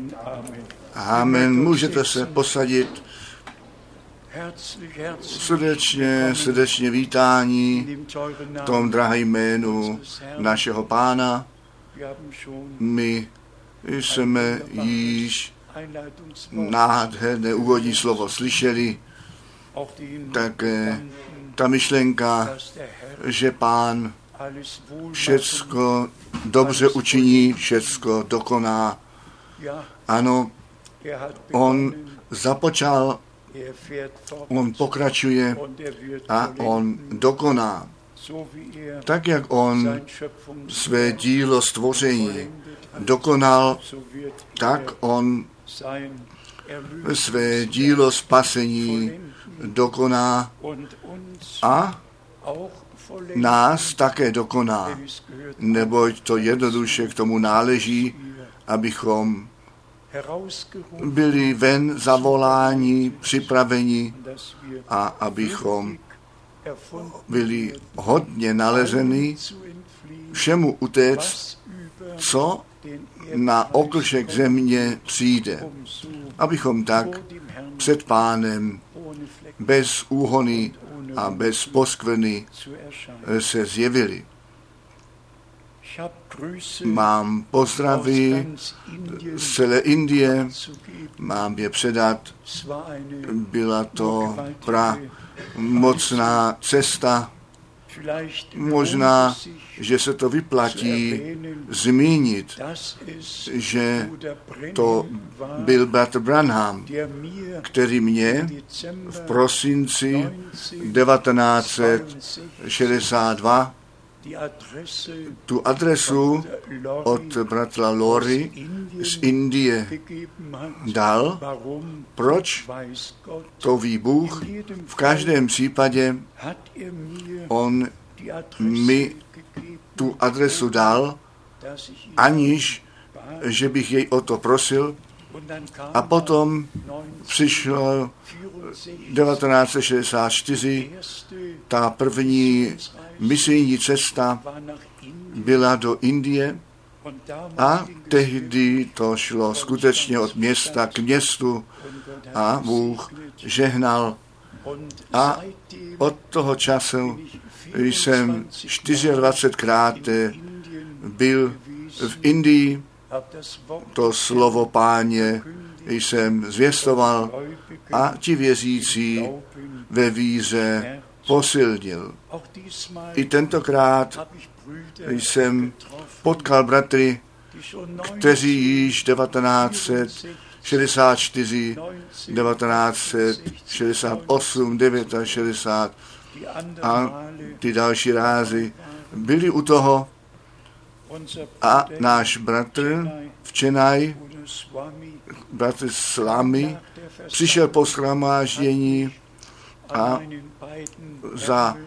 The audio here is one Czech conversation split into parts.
Amen. Můžete se posadit. Srdečně vítání v tom drahém jménu našeho Pána. My jsme již nádherné úvodní slovo slyšeli, také ta myšlenka, že Pán všecko dobře učiní, všecko dokoná. Ano, on započal, on pokračuje a on dokoná. Tak, jak on své dílo stvoření dokonal, tak on své dílo spasení dokoná a nás také dokoná, neboť to jednoduše k tomu náleží, abychom byli ven zavoláni, připraveni a abychom byli hodně nalezeni všemu utéct, co na oklšek země přijde, abychom tak před Pánem bez úhony a bez poskvrny se zjevili. Mám pozdravy z celé Indie, mám je předat. Byla to mocná cesta. Možná, že se to vyplatí zmínit, že to byl bratr Branham, který mě v prosinci 1962 tu adresu od bratra Lori z Indie dal. Proč? To ví Bůh. V každém případě on mi tu adresu dal, aniž že bych jej o to prosil. A potom přišlo 1964, ta první misijní cesta byla do Indie a tehdy to šlo skutečně od města k městu a Bůh žehnal. A od toho času jsem 24krát byl v Indii, to slovo Páně jsem zvěstoval a ti věřící ve víře posilnil. I tentokrát jsem potkal bratry, kteří již 1964, 1968, 1960 a ty další rázy byli u toho a náš bratr v Chennai, bratr Swami, přišel po shromáždění a za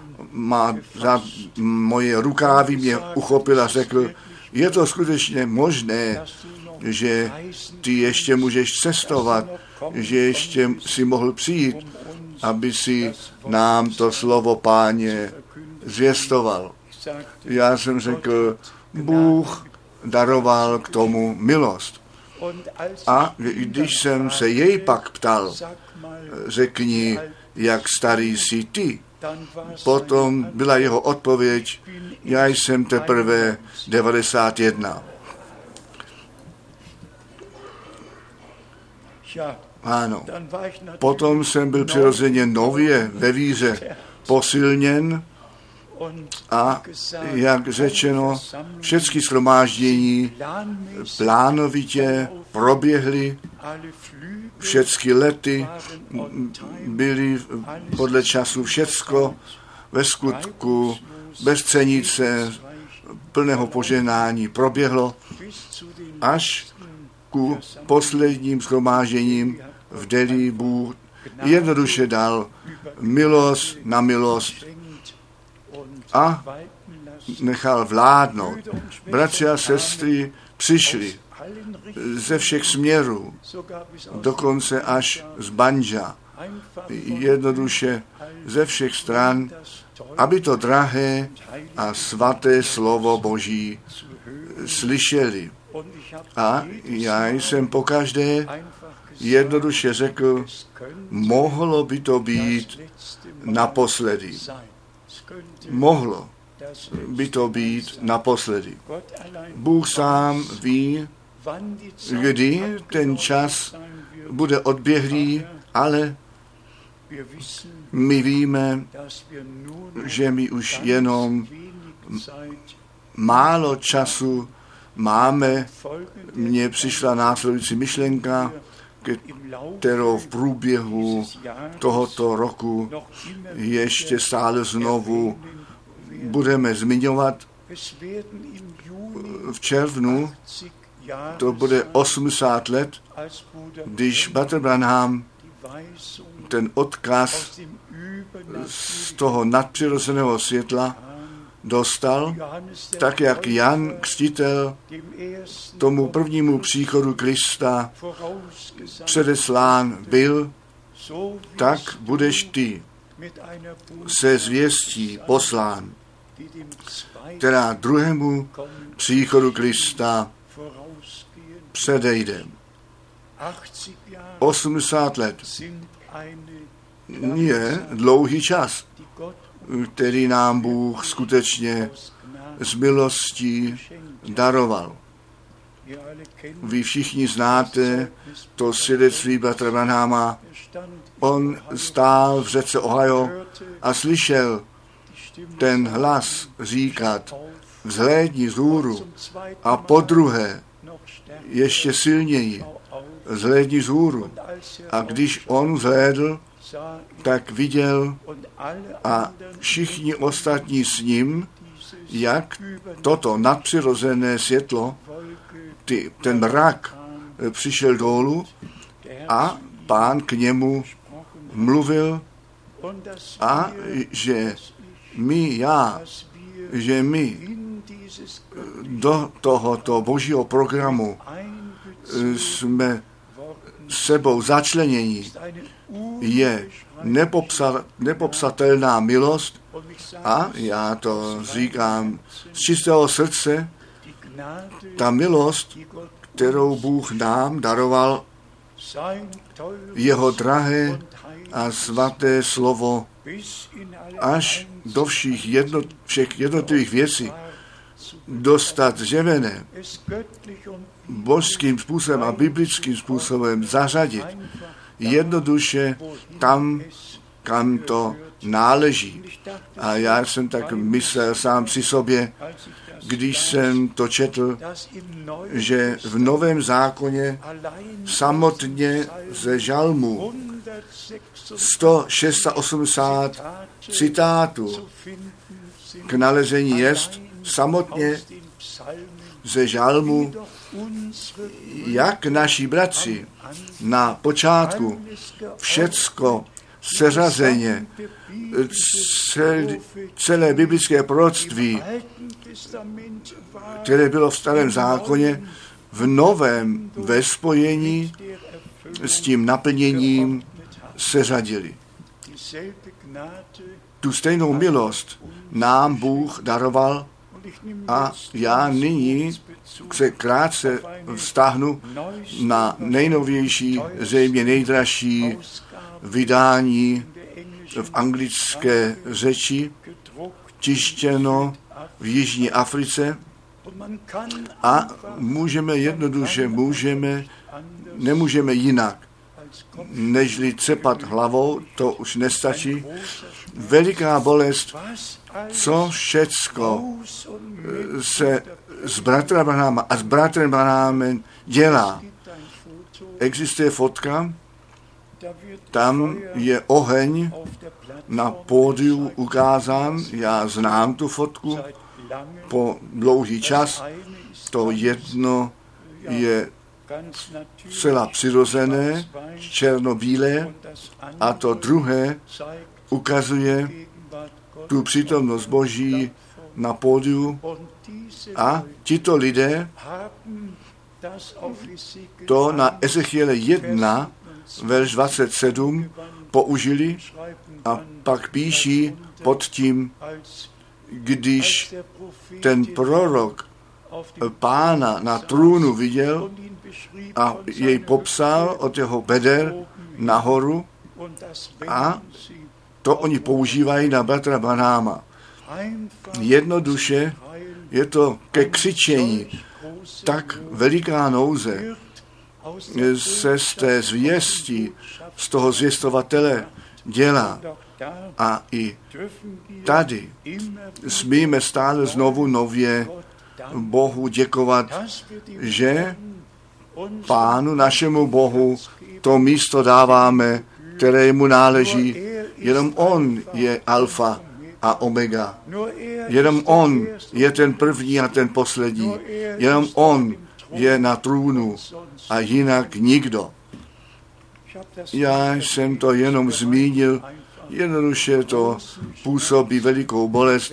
moje rukávy mě uchopil a řekl, je to skutečně možné, že ty ještě můžeš cestovat, že ještě si mohl přijít, aby si nám to slovo Páně zvěstoval. Já jsem řekl, Bůh daroval k tomu milost. A když jsem se jej pak ptal, řekni, jak starý jsi ty, potom byla jeho odpověď, já jsem teprve 91. Ano, potom jsem byl přirozeně nově ve víře posilněn a jak řečeno, všechny shromáždění plánovitě proběhly, všechny lety byly podle času všecko ve skutku bez cenice plného požehnání proběhlo až ku posledním shromážením v Delhi Bůh jednoduše dal milost na milost a nechal vládnout. Bratři a sestry přišli ze všech směrů, dokonce až z Banja, jednoduše ze všech stran, aby to drahé a svaté slovo Boží slyšeli. A já jsem pokaždé jednoduše řekl, mohlo by to být naposledy. Mohlo by to být naposledy. Bůh sám ví, kdy ten čas bude odběhlý, ale my víme, že my už jenom málo času máme. Mně přišla následující myšlenka, kterou v průběhu tohoto roku ještě stále znovu budeme zmiňovat. V červnu to bude 80 let, když Bratr Branham ten odkaz z toho nadpřirozeného světla dostal, tak jak Jan Křtitel tomu prvnímu příchodu Krista předeslán byl, tak budeš ty se zvěstí poslán, která druhému příchodu Krista předejde. 80 let je dlouhý čas, který nám Bůh skutečně z milostí daroval. Vy všichni znáte to svědectví bratra Branhama. On stál v řece Ohio a slyšel ten hlas říkat: vzhlédni vzhůru, a podruhé ještě silněji vzhlédni vzhůru. A když on vzhlédl, tak viděl a všichni ostatní s ním, jak toto nadpřirozené světlo, ten mrak přišel dolů a Pán k němu mluvil a že my do tohoto božího programu jsme sebou začlenění, je nepopsatelná milost a já to říkám z čistého srdce, ta milost, kterou Bůh nám daroval, jeho drahé a svaté slovo, až do všech jednotlivých věcí dostat zjevené, božským způsobem a biblickým způsobem zařadit jednoduše tam, kam to náleží. A já jsem tak myslel sám při sobě, když jsem to četl, že v Novém zákoně samotně ze žalmu 186 citátů k nalezení jest, samotně ze žalmu, jak naši bratři na počátku všecko seřazeně, celé biblické proroctví, které bylo v Starém zákoně, v Novém ve spojení s tím naplněním seřadili. Tu stejnou milost nám Bůh daroval a já nyní se krátce vztahnu na nejnovější, zřejmě nejdražší vydání v anglické řeči, tištěno v Jižní Africe, a můžeme jednoduše, nemůžeme jinak, nežli cepat hlavou, to už nestačí. Veliká bolest, co všecko se s bratrem Branhamem a s bratrem Branhamem dělá. Existuje fotka, tam je oheň na pódiu ukázán, já znám tu fotku po dlouhý čas, to jedno je zcela přirozené, černobílé, a to druhé ukazuje tu přítomnost Boží na pódiu, a tito lidé to na Ezechiele 1, verš 27 použili a pak píší pod tím, když ten prorok Pána na trůnu viděl a jej popsal od jeho beder nahoru, a to oni používají na bratra Branhama. Jednoduše je to ke křičení. Tak veliká nouze se z té zvěstí, z toho zvěstovatele dělá. A i tady smíme stále znovu nově Bohu děkovat, že Pánu našemu Bohu to místo dáváme, které mu náleží. Jenom on je alfa a omega. Jenom on je ten první a ten poslední. Jenom on je na trůnu a jinak nikdo. Já jsem to jenom zmínil, jednoduše to působí velikou bolest.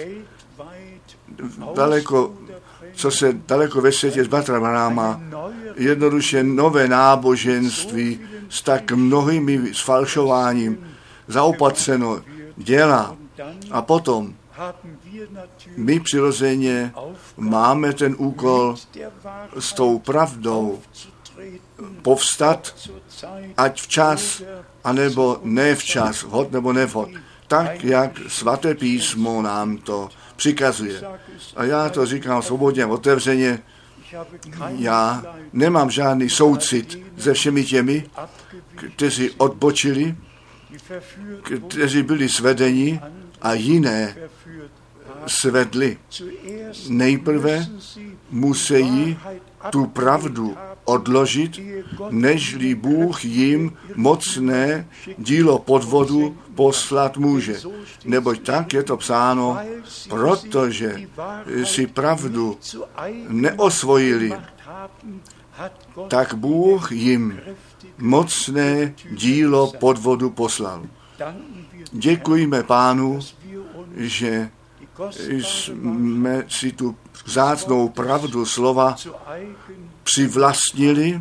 Daleko, co se daleko ve světě z bratra Branhama, jednoduše nové náboženství s tak mnohými sfalšováním zaopatřeno dělá. A potom my přirozeně máme ten úkol s tou pravdou povstat, ať včas, anebo ne včas, vhod nebo nevhod, tak, jak svaté písmo nám to přikazuje. A já to říkám svobodně, otevřeně, já nemám žádný soucit se všemi těmi, kteří odbočili, kteří byli svedeni a jiné svedli. Nejprve musí tu pravdu odložit, nežli Bůh jim mocné dílo podvodu poslat může. Neboť tak je to psáno, protože si pravdu neosvojili, tak Bůh jim mocné dílo podvodu poslal. Děkujeme Pánu, že jsme si tu vzácnou pravdu slova přivlastnili,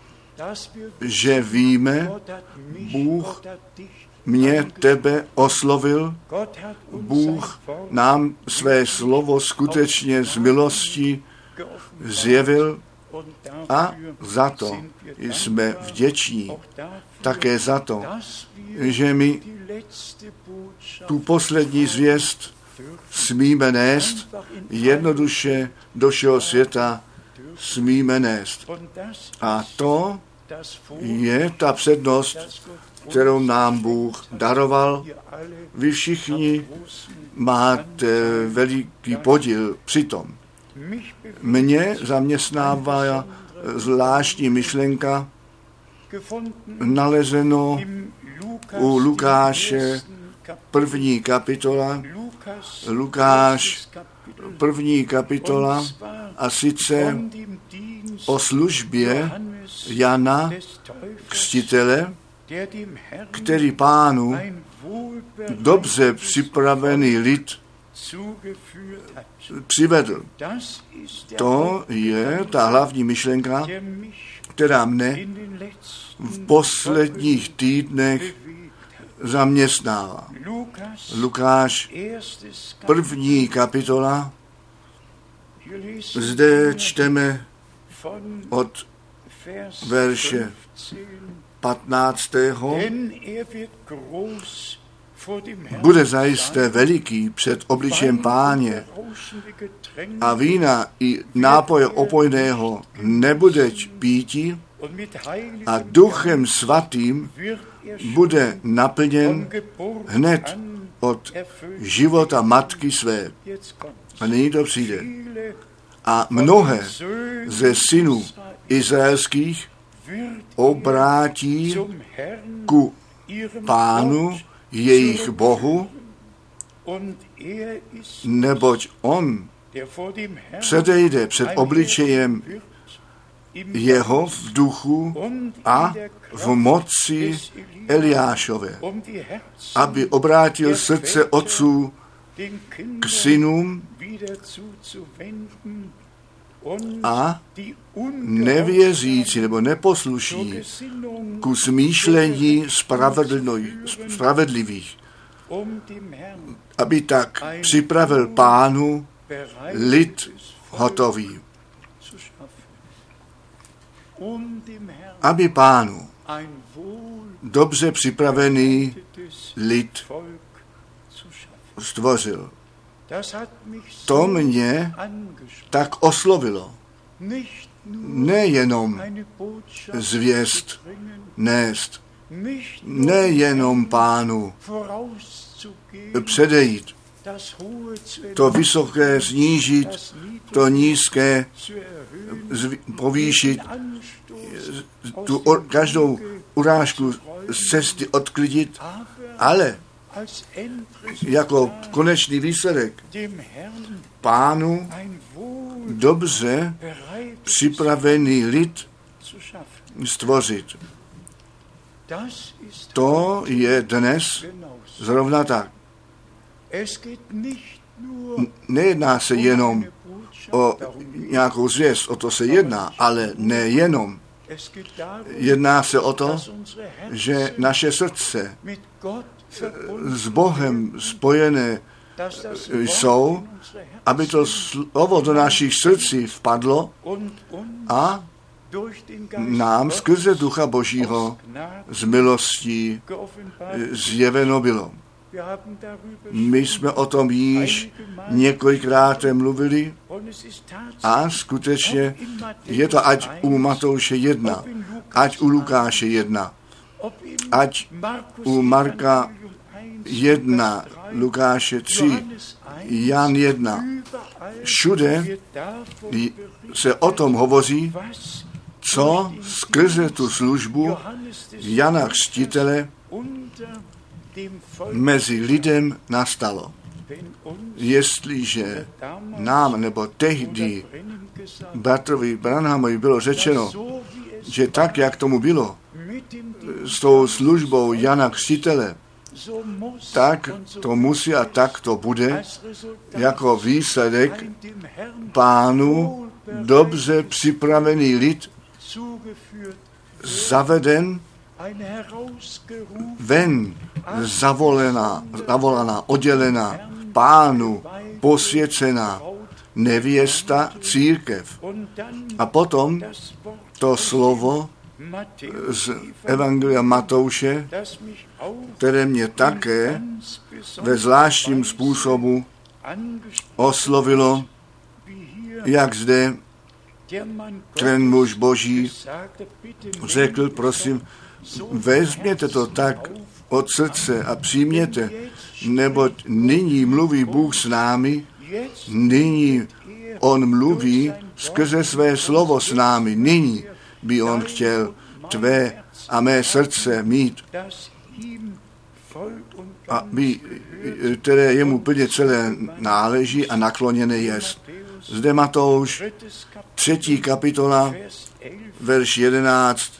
že víme, Bůh mě, tebe oslovil, Bůh nám své slovo skutečně z milosti zjevil a za to jsme vděční. Také za to, že my tu poslední zvěst smíme nést, jednoduše do všeho světa smíme nést. A to je ta přednost, kterou nám Bůh daroval. Vy všichni máte veliký podíl přitom. Mě zaměstnává zvláštní myšlenka, nalezeno u Lukáše 1. kapitola, Lukáš 1. kapitola, a sice o službě Jana Křtitele, který Pánu dobře připravený lid přivedl. To je ta hlavní myšlenka, která mne v posledních týdnech zaměstnává. Lukáš 1. kapitola, zde čteme od verše 15. Bude zajisté veliký před obličejem Páně a vína i nápoje opojného nebude píti a Duchem Svatým bude naplněn hned od života matky své. A nyní to přijde. A mnohé ze synů izraelských obrátí ku Pánu jejich Bohu, neboť on předejde před obličejem jeho v duchu a v moci Eliášové, aby obrátil srdce otců k synům a nevěřící nebo neposlušní ku smýšlení spravedlivých, aby tak připravil Pánu lid hotový. aby Pánu dobře připravený lid stvořil. To mě tak oslovilo. Nejenom zvěst nést, nejenom Pánu předejít, to vysoké snížit, to nízké povýšit, každou urážku z cesty odklidit, ale jako konečný výsledek Pánu dobře připravený lid stvořit. To je dnes zrovna tak. Nejedná se jenom o nějakou zvěst, o to se jedná, ale nejenom. Jedná se o to, že naše srdce s Bohem spojené jsou, aby to slovo do našich srdcí vpadlo a nám skrze Ducha Božího z milostí zjeveno bylo. My jsme o tom již několikrát mluvili a skutečně je to ať u Matouše 1, ať u Lukáše 1, ať u Marka 1, Lukáše 3, Jan 1. Všude se o tom hovoří, co skrze tu službu Jana Křtitele mezi lidem nastalo. Jestliže nám nebo tehdy bratrovi Branhamovi bylo řečeno, že tak, jak tomu bylo s tou službou Jana Křtitele, tak to musí a tak to bude jako výsledek Pánu dobře připravený lid zaveden ven, zavolaná, oddělená, Pánu posvěcená nevěsta církev. A potom to slovo z Evangelia Matouše, které mě také ve zvláštním způsobu oslovilo, jak zde ten muž Boží řekl, prosím, vezměte to tak od srdce a přijměte, neboť nyní mluví Bůh s námi, nyní on mluví skrze své slovo s námi, nyní by on chtěl tvé a mé srdce mít, které jemu plně celé náleží a nakloněné jest. Zde Matouš, 3. kapitola, verš 11.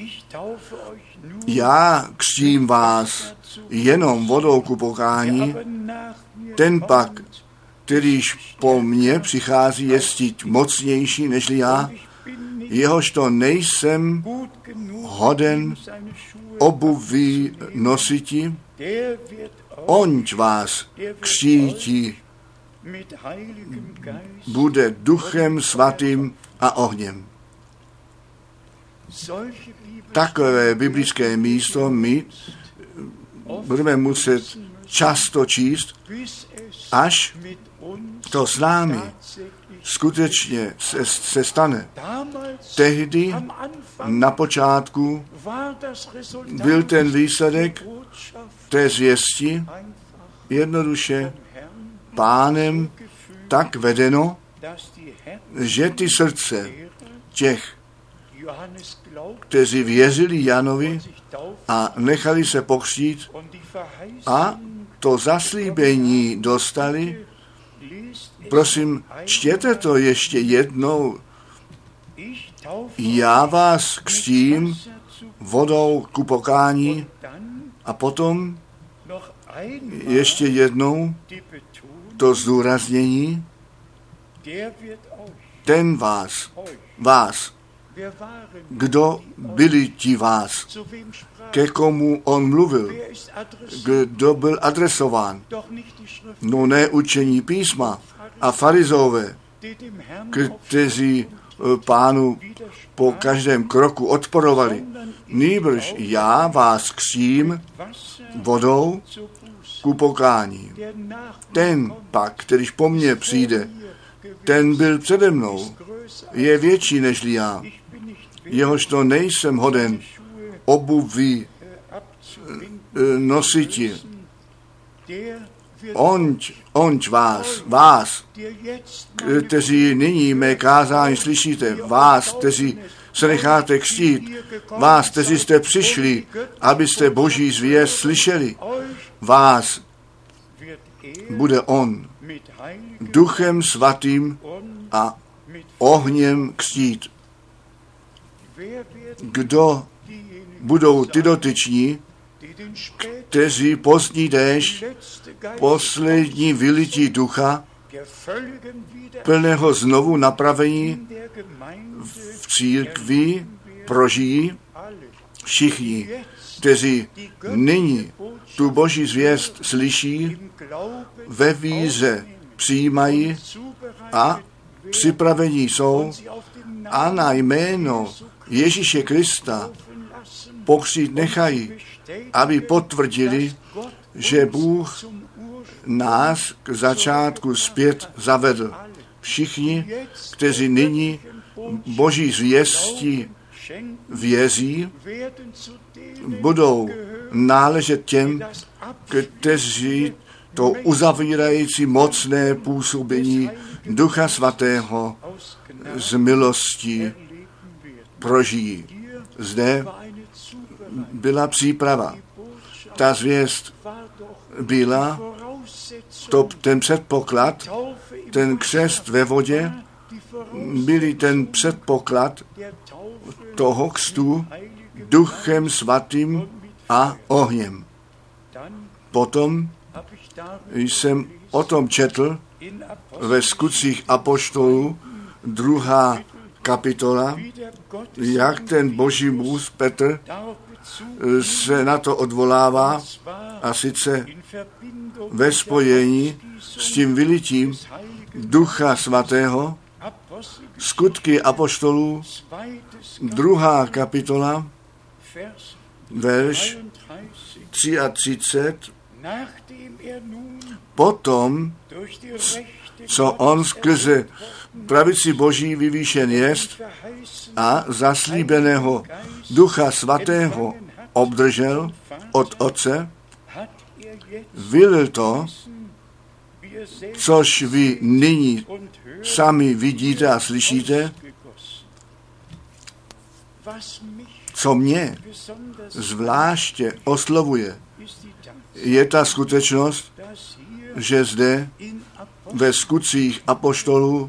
Já křtím vás jenom vodou ku pokání, ten pak, kterýž po mně přichází, je mocnější nežli já, jehož to nejsem hoden obuví nositi, onč vás křtítí bude Duchem Svatým a ohněm. Takové biblické místo my budeme muset často číst, až to s námi skutečně se stane. Tehdy na počátku byl ten výsledek té zvěsti jednoduše Pánem tak vedeno, že ty srdce těch, kteří věřili Janovi a nechali se pokřtít a to zaslíbení dostali. Prosím, čtěte to ještě jednou. Já vás křtím vodou ku pokání a potom ještě jednou to zdůraznění, ten vás, kdo byli ti vás, ke komu on mluvil, kdo byl adresován, no ne učení písma a farizové, kteří Pánu po každém kroku odporovali. Nýbrž já vás křtím vodou ku pokání. Ten pak, kterýž po mně přijde, ten byl přede mnou, je větší nežli já, jehož to nejsem hoden obuví nositi. Onč vás, kteří nyní mé kázání slyšíte, vás, kteří se necháte křtít, vás, kteří jste přišli, abyste Boží zvěst slyšeli, vás bude on Duchem Svatým a ohněm křtít. Kdo budou ty dotyční, kteří pozdní déšť, poslední vylití ducha, plného znovu napravení v církvi prožijí všichni, kteří nyní tu Boží zvěst slyší, ve víře přijímají a připravení jsou a na jméno Ježíše Krista pokřtít nechají, aby potvrdili, že Bůh nás k začátku zpět zavedl. Všichni, kteří nyní Boží zvěstí věří, budou náležet těm, kteří to uzavírající mocné působení Ducha Svatého z milostí prožijí. Zde byla příprava. Ta zvěst byla ten předpoklad, ten křest ve vodě, byli ten předpoklad toho křtu Duchem Svatým a ohněm. Potom jsem o tom četl ve Skutcích apoštolů, 2. kapitola, jak ten boží muž Petr se na to odvolává, a sice ve spojení s tím vylitím Ducha Svatého. Skutky apoštolů, 2. kapitola, verš 33. Potom, co on skrze pravici Boží vyvýšen jest a zaslíbeného Ducha Svatého obdržel od Otce, vylil to, což vy nyní sami vidíte a slyšíte. Co mě zvláště oslovuje, je ta skutečnost, že zde ve Skutcích apoštolů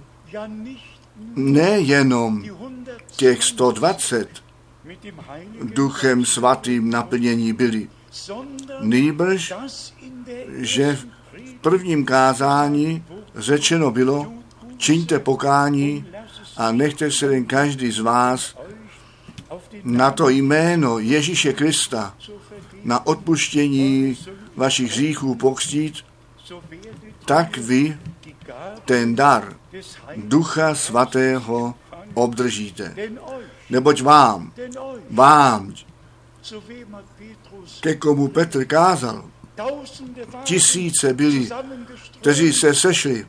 nejenom těch 120 Duchem Svatým naplnění byli, nýbrž, že v prvním kázání řečeno bylo, čiňte pokání a nechte se jen každý z vás na to jméno Ježíše Krista na odpuštění vašich hříchů pokřtít, tak vy ten dar Ducha Svatého obdržíte. Neboť vám, ke komu Petr kázal, tisíce byli, kteří se sešli.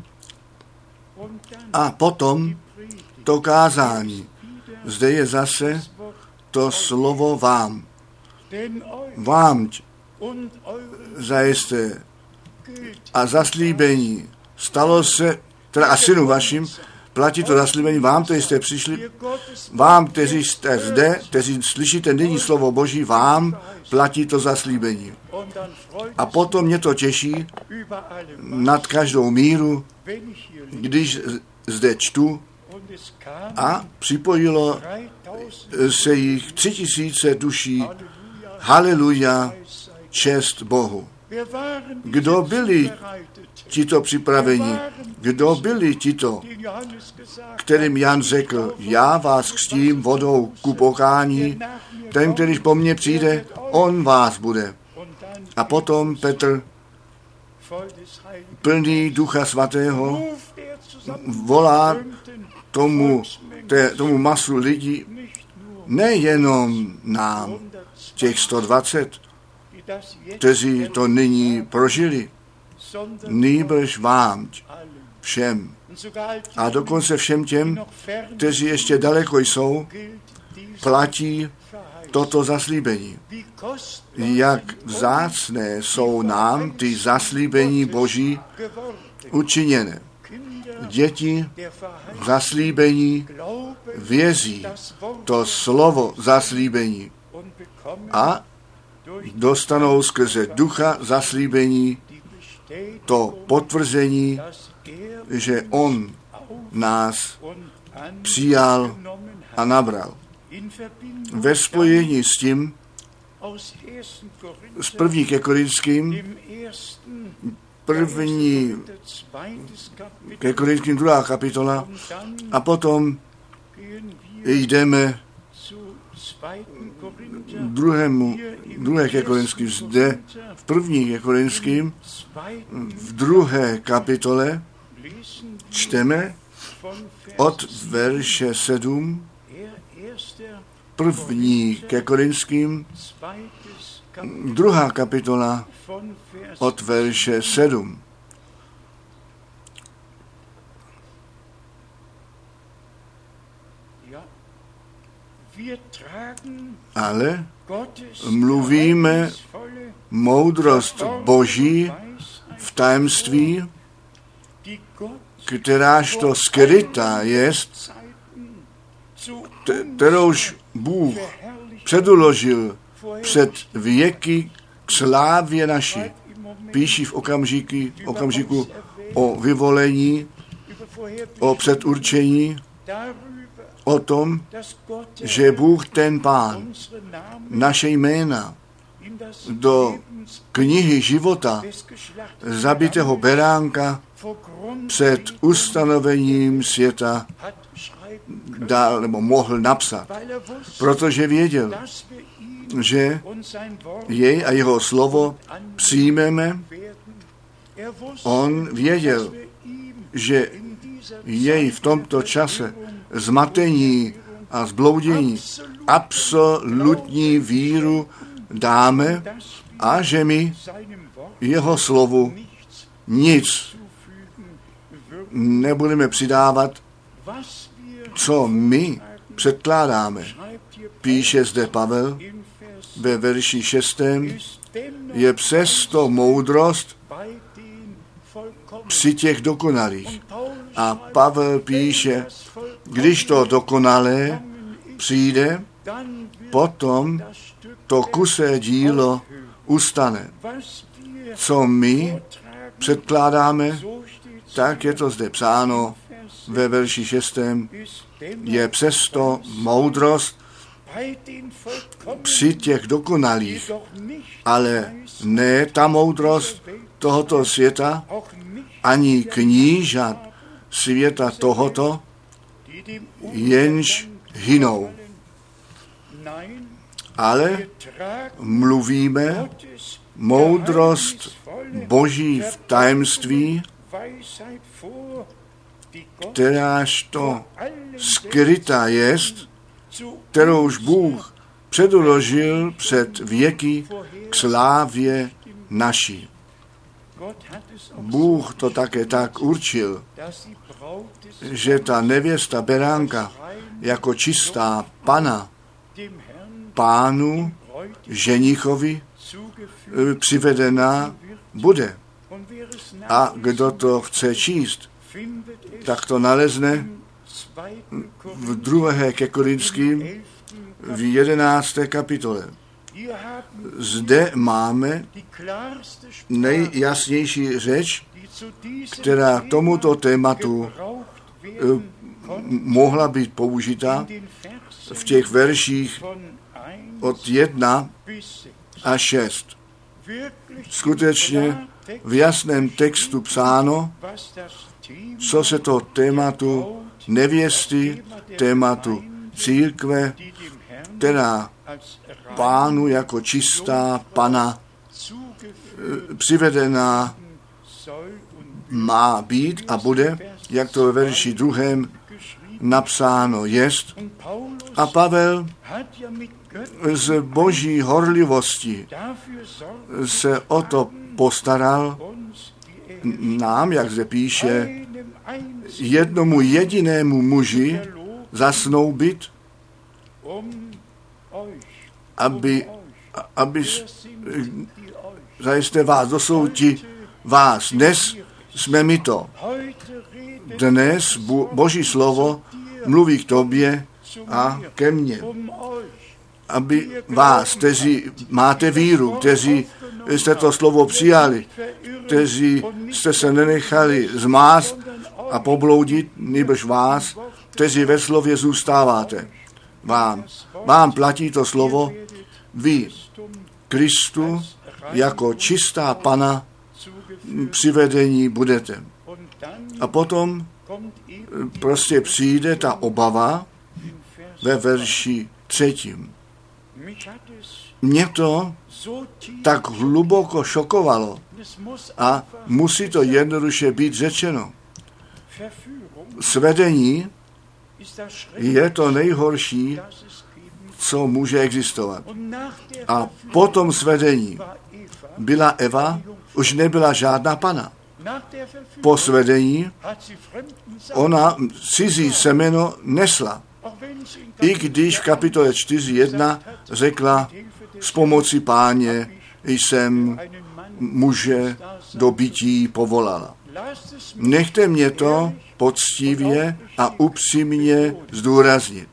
A potom to kázání. Zde je zase to slovo vám. Vám zajisté a zaslíbení stalo se, teda a synu vašim, platí to zaslíbení vám, kteří jste přišli, vám, kteří jste zde, kteří slyšíte nyní slovo Boží, vám platí to zaslíbení. A potom mě to těší nad každou míru, když zde čtu, a připojilo se jich 3000 duší. Haleluja, čest Bohu. Kdo byli tito připraveni? Kdo byli tito, kterým Jan řekl, já vás křtím vodou ku pokání, ten, kterýž po mně přijde, on vás bude. A potom Petr, plný Ducha Svatého, volá tomu tomu masu lidí, nejenom nám, těch 120, kteří to nyní prožili, nýbrž vám, všem. A dokonce všem těm, kteří ještě daleko jsou, platí toto zaslíbení. Jak vzácné jsou nám ty zaslíbení Boží učiněné. Děti zaslíbení věří to slovo zaslíbení a dostanou skrze ducha zaslíbení to potvrzení, že on nás přijal a nabral. Ve spojení s tím z 1. ke Korinským, 2. kapitola a potom jdeme 2. ke Korinským, zde v 1. ke Korinským, v 2. kapitole čteme od verše 7, 1. ke Korinským, 2. kapitola od verše 7. Ale mluvíme moudrost Boží v tajemství, kteráž to skrytá jest, kterouž Bůh předuložil před věky k slávě naší. Píší v okamžiku o vyvolení, o předurčení, o tom, že Bůh ten Pán naše jména do knihy života zabitého beránka před ustanovením světa dal nebo mohl napsat, protože věděl, že jej a jeho slovo přijmeme. On věděl, že jej v tomto čase zmatení a zbloudění absolutní víru dáme a že my jeho slovu nic nebudeme přidávat, co my předkládáme. Píše zde Pavel ve verši 6. Je přesto moudrost při těch dokonalých. A Pavel píše, když to dokonalé přijde, potom to kusé dílo ustane. Co my předkládáme, tak je to zde psáno ve verši 6. Je přesto moudrost při těch dokonalých, ale ne ta moudrost tohoto světa, ani knížat světa tohoto, jenž hynou. Ale mluvíme moudrost Boží v tajemství, kteráž to skrytá jest, kterouž Bůh předuložil před věky k slávě naší. Bůh to také tak určil, že ta nevěsta beránka jako čistá pana Pánu ženichovi přivedená bude. A kdo to chce číst, tak to nalezne v 2. ke Korinským v 11. kapitole. Zde máme nejjasnější řeč, která tomuto tématu mohla být použita v těch verších od 1 až 6. Skutečně v jasném textu psáno, co se to tématu nevěsty, tématu církve, která Pánu jako čistá pana přivedená má být a bude, jak to ve verši 2. napsáno jest. A Pavel z boží horlivosti se o to postaral nám, jak zde píše, jednomu jedinému muži zasnoubit, aby zajisté vás, to jsou ti vás. Dnes jsme my to. Dnes Boží slovo mluví k tobě a ke mně. Aby vás, kteří máte víru, kteří jste to slovo přijali, kteří jste se nenechali zmást a pobloudit, nýbrž vás, kteří ve slově zůstáváte. Vám platí to slovo, vy Kristu jako čistá Pana přivedení budete. A potom prostě přijde ta obava ve verši 3. Mě to tak hluboko šokovalo a musí to jednoduše být řečeno. Svedení je to nejhorší, co může existovat. A po tom svedení byla Eva, už nebyla žádná Pana. Po svedení ona cizí semeno nesla. I když v kapitole 4.1 řekla, s pomocí Páně jsem muže do bytí povolala. Nechte mě to poctivě a upřímně zdůraznit.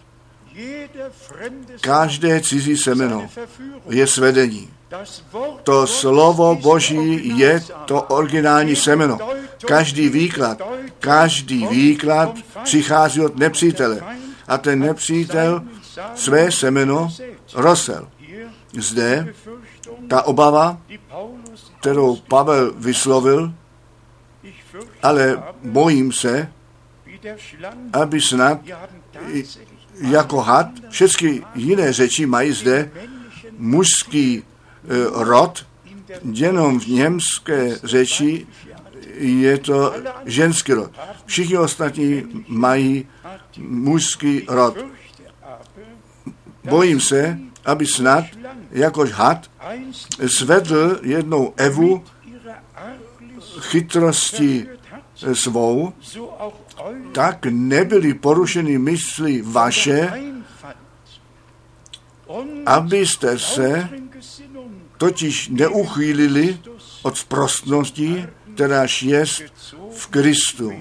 Každé cizí semeno je svedení. To slovo Boží je to originální semeno. Každý výklad přichází od nepřítele. A ten nepřítel své semeno rozsel. Zde ta obava, kterou Pavel vyslovil, ale bojím se, aby snad jako had, všechny jiné řeči mají zde mužský rod, jenom v německé řeči je to ženský rod. Všichni ostatní mají mužský rod. Bojím se, aby snad jakož had svedl jednou Evu chytrosti svou, tak nebyly porušeny mysli vaše, abyste se totiž neuchýlili od sprostnosti, kteráž jest v Kristu.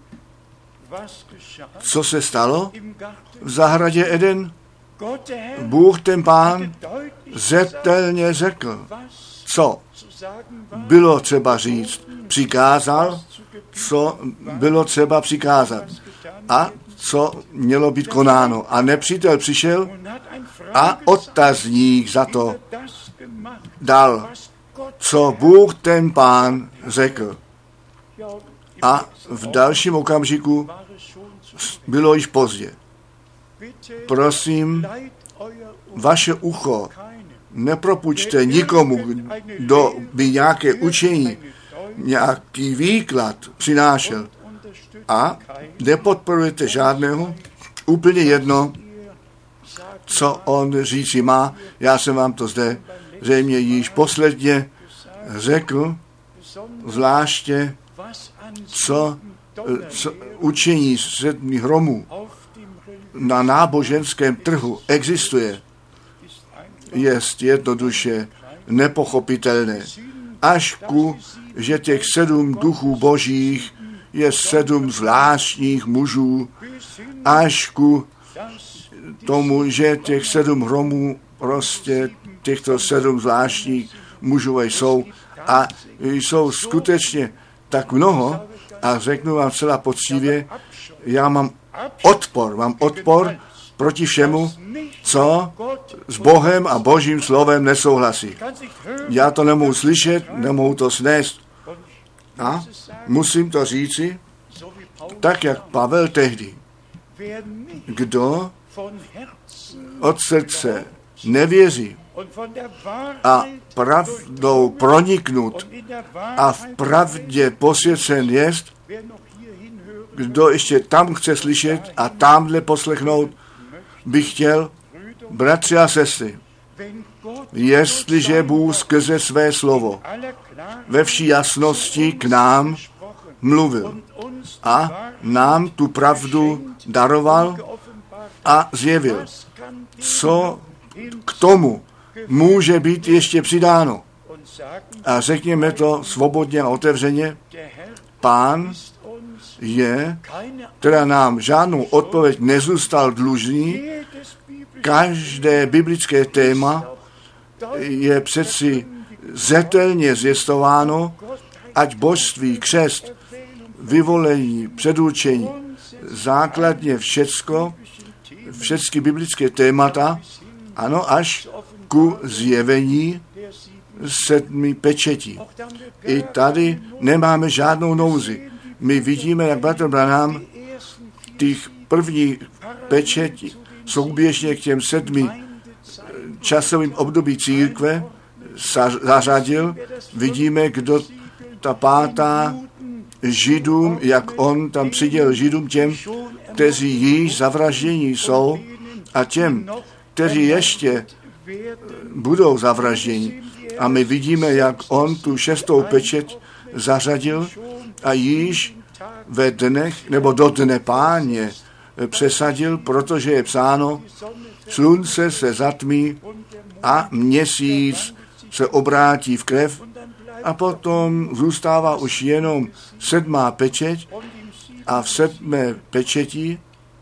Co se stalo v zahradě Eden? Bůh ten Pán zřetelně řekl, co bylo třeba říct. Přikázal, co bylo třeba přikázat a co mělo být konáno. A nepřítel přišel a otazník za to dal, co Bůh ten Pán řekl. A v dalším okamžiku bylo již pozdě. Prosím, vaše ucho nepropučte nikomu, kdo by nějaké učení, nějaký výklad přinášel a nepodporujete žádného, úplně jedno, co on říci má. Já jsem vám to zde zřejmě již posledně řekl, zvláště co učení sedmi hromů na náboženském trhu existuje, je jednoduše nepochopitelné. Až že těch 7 duchů božích je 7 zvláštních mužů, až tomu, že těch 7 hromů prostě těchto 7 zvláštních mužů jsou a jsou skutečně tak mnoho a řeknu vám celá poctivě, já mám odpor proti všemu, co s Bohem a Božím slovem nesouhlasí. Já to nemohu slyšet, nemohu to snést. A musím to říci, tak jak Pavel tehdy. Kdo od srdce nevěří a pravdou proniknut a v pravdě posvěcen jest, kdo ještě tam chce slyšet a tamhle poslechnout, bych chtěl, bratři a sestry, jestliže Bůh skrze své slovo ve vší jasnosti k nám mluvil a nám tu pravdu daroval a zjevil, co k tomu může být ještě přidáno. A řekněme to svobodně a otevřeně, Pán je, teda nám žádnou odpověď nezůstal dlužný, každé biblické téma je přeci zřetelně zjistováno, ať božství, křest, vyvolení, předurčení, základně všechny biblické témata, ano, až ku zjevení 7 pečetí. I tady nemáme žádnou nouzi. My vidíme, jak bratr Branham těch prvních pečetí souběžně k těm 7 časovým období církve zařadil. Vidíme, kdo ta 5. Židům, jak on tam přidělil Židům těm, kteří již zavraždění jsou a těm, kteří ještě budou zavražděni. A my vidíme, jak on tu 6. pečeť zařadil a již ve dnech, nebo do dne Páně přesadil, protože je psáno, slunce se zatmí a měsíc se obrátí v krev a potom zůstává už jenom 7. pečeť a v 7. pečetí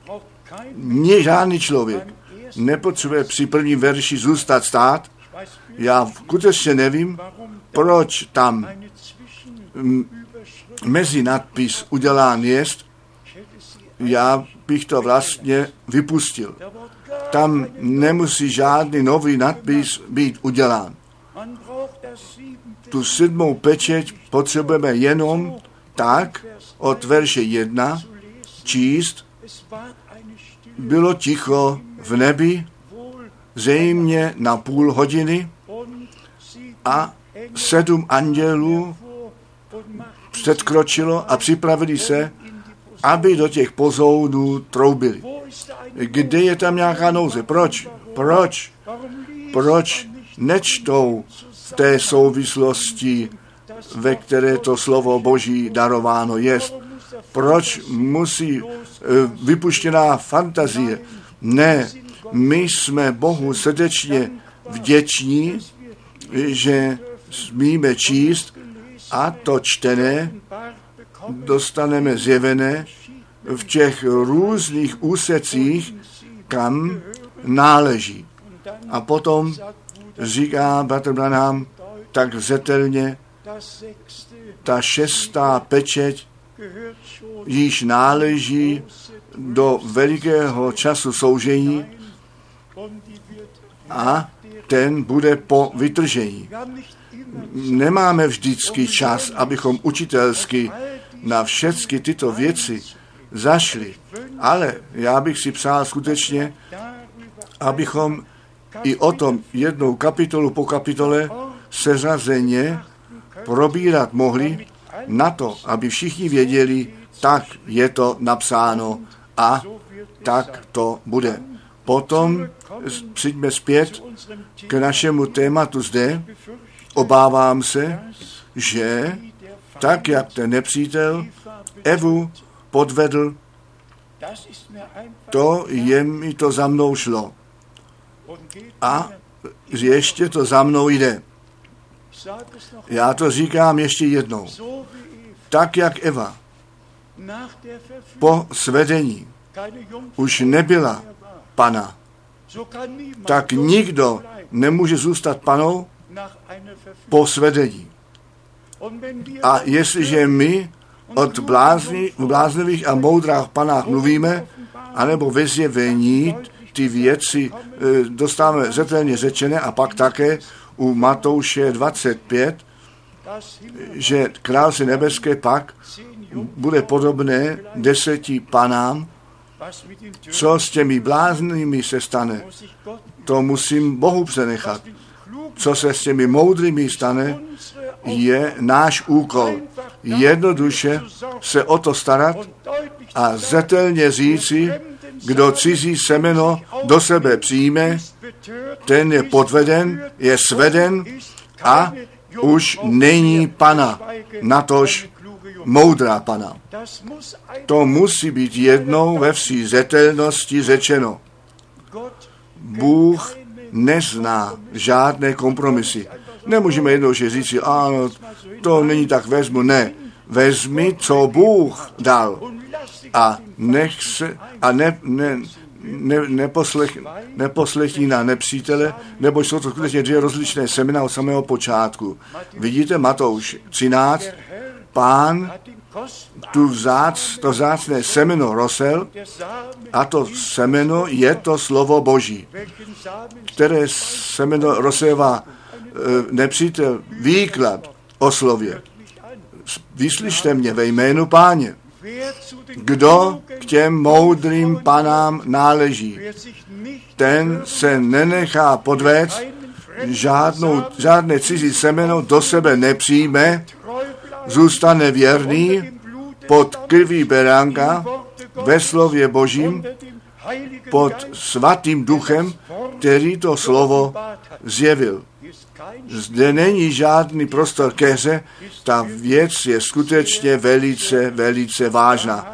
žádný člověk nepotřebuje při prvním verši zůstat stát. Já skutečně nevím, proč tam mezi nadpis udělán jest. Já bych to vlastně vypustil. Tam nemusí žádný nový nadpis být udělán. Tu 7. pečeť potřebujeme jenom tak od verše 1 číst. Bylo ticho v nebi, zřejmě na půl hodiny a 7 andělů předkročilo a připravili se, aby do těch pozounů troubili. Kde je tam nějaká nouze? Proč nečtou v té souvislosti, ve které to slovo Boží darováno jest? Proč musí vypuštěná fantazie? Ne, my jsme Bohu srdečně vděční, že smíme číst a to čtené dostaneme zjevené v těch různých úsecích, kam náleží. A potom říká bratr Branham tak zřetelně, ta 6. pečeť již náleží do velikého času soužení a ten bude po vytržení. Nemáme vždycky čas, abychom učitelsky na všechny tyto věci zašli, ale já bych si přál skutečně, abychom i o tom jednou kapitolu po kapitole seřazeně probírat mohli na to, aby všichni věděli, tak je to napsáno a tak to bude. Potom přijďme zpět k našemu tématu zde. Obávám se, že tak, jak ten nepřítel Evu podvedl, to je mi to za mnou šlo. A ještě to za mnou jde. Já to říkám ještě jednou. Tak, jak Eva po svedení už nebyla pana, tak nikdo nemůže zůstat panou po svedení. A jestliže my od bláznivých a moudrých panách mluvíme, anebo ve zjevení ty věci dostáváme zřetelně řečené a pak také u Matouše 25, že království nebeské pak bude podobné 10 panám. Co s těmi bláznými se stane, to musím Bohu přenechat. Co se s těmi moudrými stane, je náš úkol. Jednoduše se o to starat a zřetelně říci, kdo cizí semeno do sebe přijme, ten je podveden, je sveden a už není pana, natož moudrá pana. To musí být jednou ve vší zřetelnosti řečeno. Bůh nezná žádné kompromisy. Nemůžeme jednoduše říct, ano, to není tak, vezmu. Ne, vezmi, co Bůh dal. A nech se, a neposlechni na nepřítele, nebo jsou to skutečně dvě rozličné semena od samého počátku. Vidíte, Matouš 13, Pán to vzácné semeno rosel a to semeno je to slovo Boží, které semeno rozsévá nepřítel výklad o slově. Vyslyšte mě ve jménu Páně. Kdo k těm moudrým panám náleží, ten se nenechá podvést, žádné cizí semeno do sebe nepřijme, zůstane věrný pod krví beránka ve slově Božím, pod svatým duchem, který to slovo zjevil. Zde není žádný prostor ke hře, ta věc je skutečně velice, velice vážná.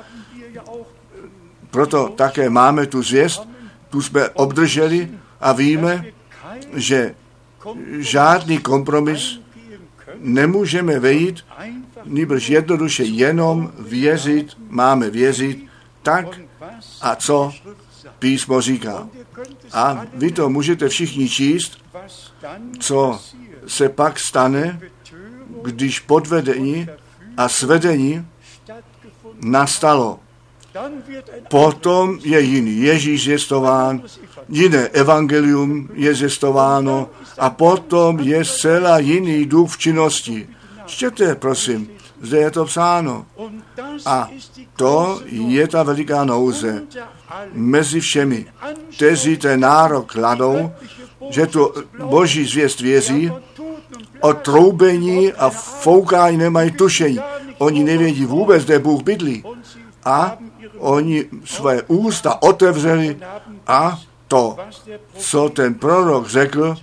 Proto také máme tu zvěst, tu jsme obdrželi a víme, že žádný kompromis nemůžeme vejít, nýbrž jednoduše jenom věřit, máme věřit tak, a co písmo říká. A vy to můžete všichni číst, co se pak stane, když podvedení a svedení nastalo. Potom je jiný Ježíš zvěstován, jiné evangelium je zvěstováno a potom je zcela jiný duch v činnosti. Čtěte, prosím, zde je to psáno. A to je ta veliká nouze mezi všemi, kteří ten nárok kladou, že tu Boží zvěst věří, o troubení a foukání nemají tušení. Oni nevědí vůbec, kde Bůh bydlí. A oni své ústa otevřeli a to, co ten prorok řekl,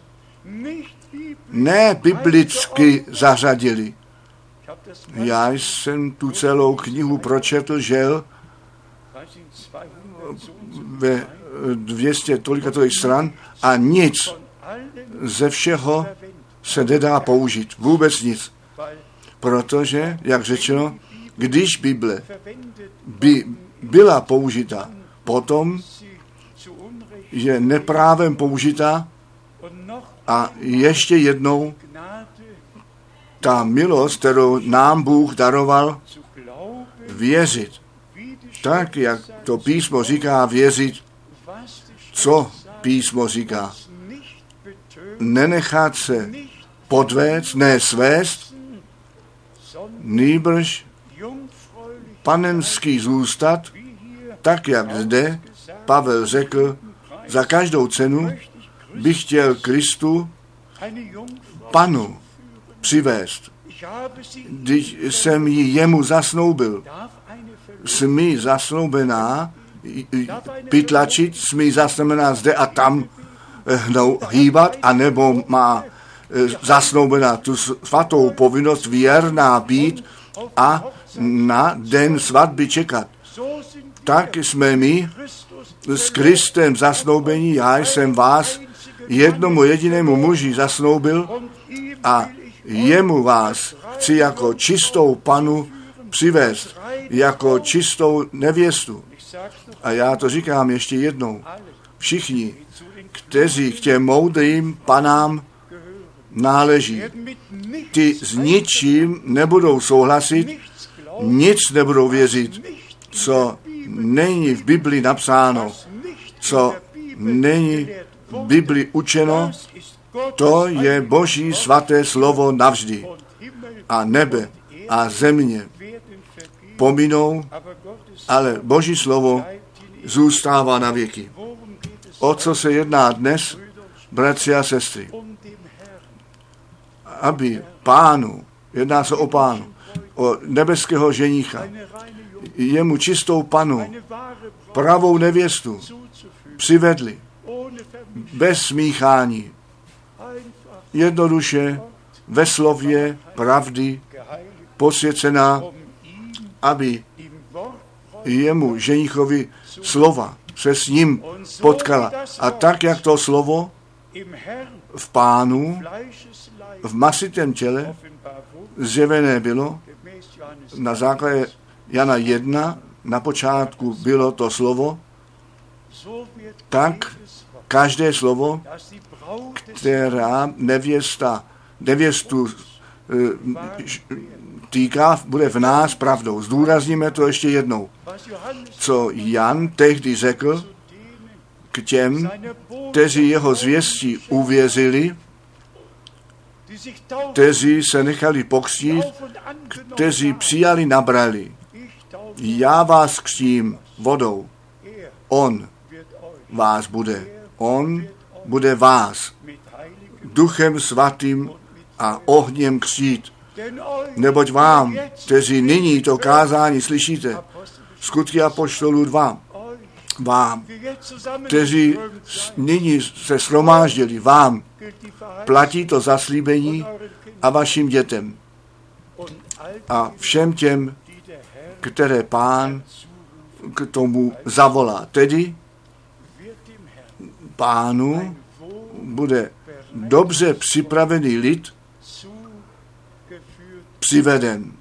ne biblicky zařadili. Já jsem tu celou knihu pročetl, žel, ve 200 tolika stran a nic ze všeho se nedá použít. Vůbec nic. Protože, jak řečeno, když Bible by byla použita, potom je neprávem použita a ještě jednou ta milost, kterou nám Bůh daroval, věřit. Tak, jak to písmo říká, věřit, co písmo říká. Nenechat se podvést, ne svést, nýbrž panenský zůstat, tak jak zde Pavel řekl, za každou cenu bych chtěl Kristu panu přivést. Když jsem ji jemu zasnoubil, smí zasnoubená pytlačit, smí zasnoubená zde a tam hýbat, anebo má zasnoubená tu svatou povinnost věrná být a na den svatby čekat. Tak jsme my s Kristem zasnoubení, já jsem vás jednomu jedinému muži zasnoubil a jemu vás chci jako čistou panu přivést, jako čistou nevěstu. A já to říkám ještě jednou. Všichni, kteří k těm moudrým panám náleží, ty s ničím nebudou souhlasit, nic nebudou věřit, co není v Bibli napsáno, co není v Bibli učeno, to je Boží svaté slovo navždy. A nebe a země pominou, ale Boží slovo zůstává na věky. O co se jedná dnes, bratři a sestry? Aby Pánu Jedná se o pánu, o nebeského ženicha. Jemu čistou panu, pravou nevěstu přivedli, bez smíchání, jednoduše ve slově pravdy posvěcená, aby jemu ženichovi slova se s ním potkala. A tak, jak to slovo v pánu, v masitém těle zjevené bylo, na základě Jana 1, na počátku bylo to slovo, tak každé slovo, která nevěstu týká, bude v nás pravdou. Zdůrazníme to ještě jednou. Co Jan tehdy řekl k těm, kteří jeho zvěstí uvěřili, kteří se nechali pokřtít, kteří přijali, nabrali. Já vás křtím vodou. On vás bude. On bude vás Duchem svatým a ohněm křtít. Neboť vám, kteří nyní to kázání slyšíte, Skutky apoštolů 2, vám, kteří nyní se shromáždili, vám platí to zaslíbení a vašim dětem a všem těm, které Pán k tomu zavolá. Tedy Pánu bude dobře připravený lid přiveden.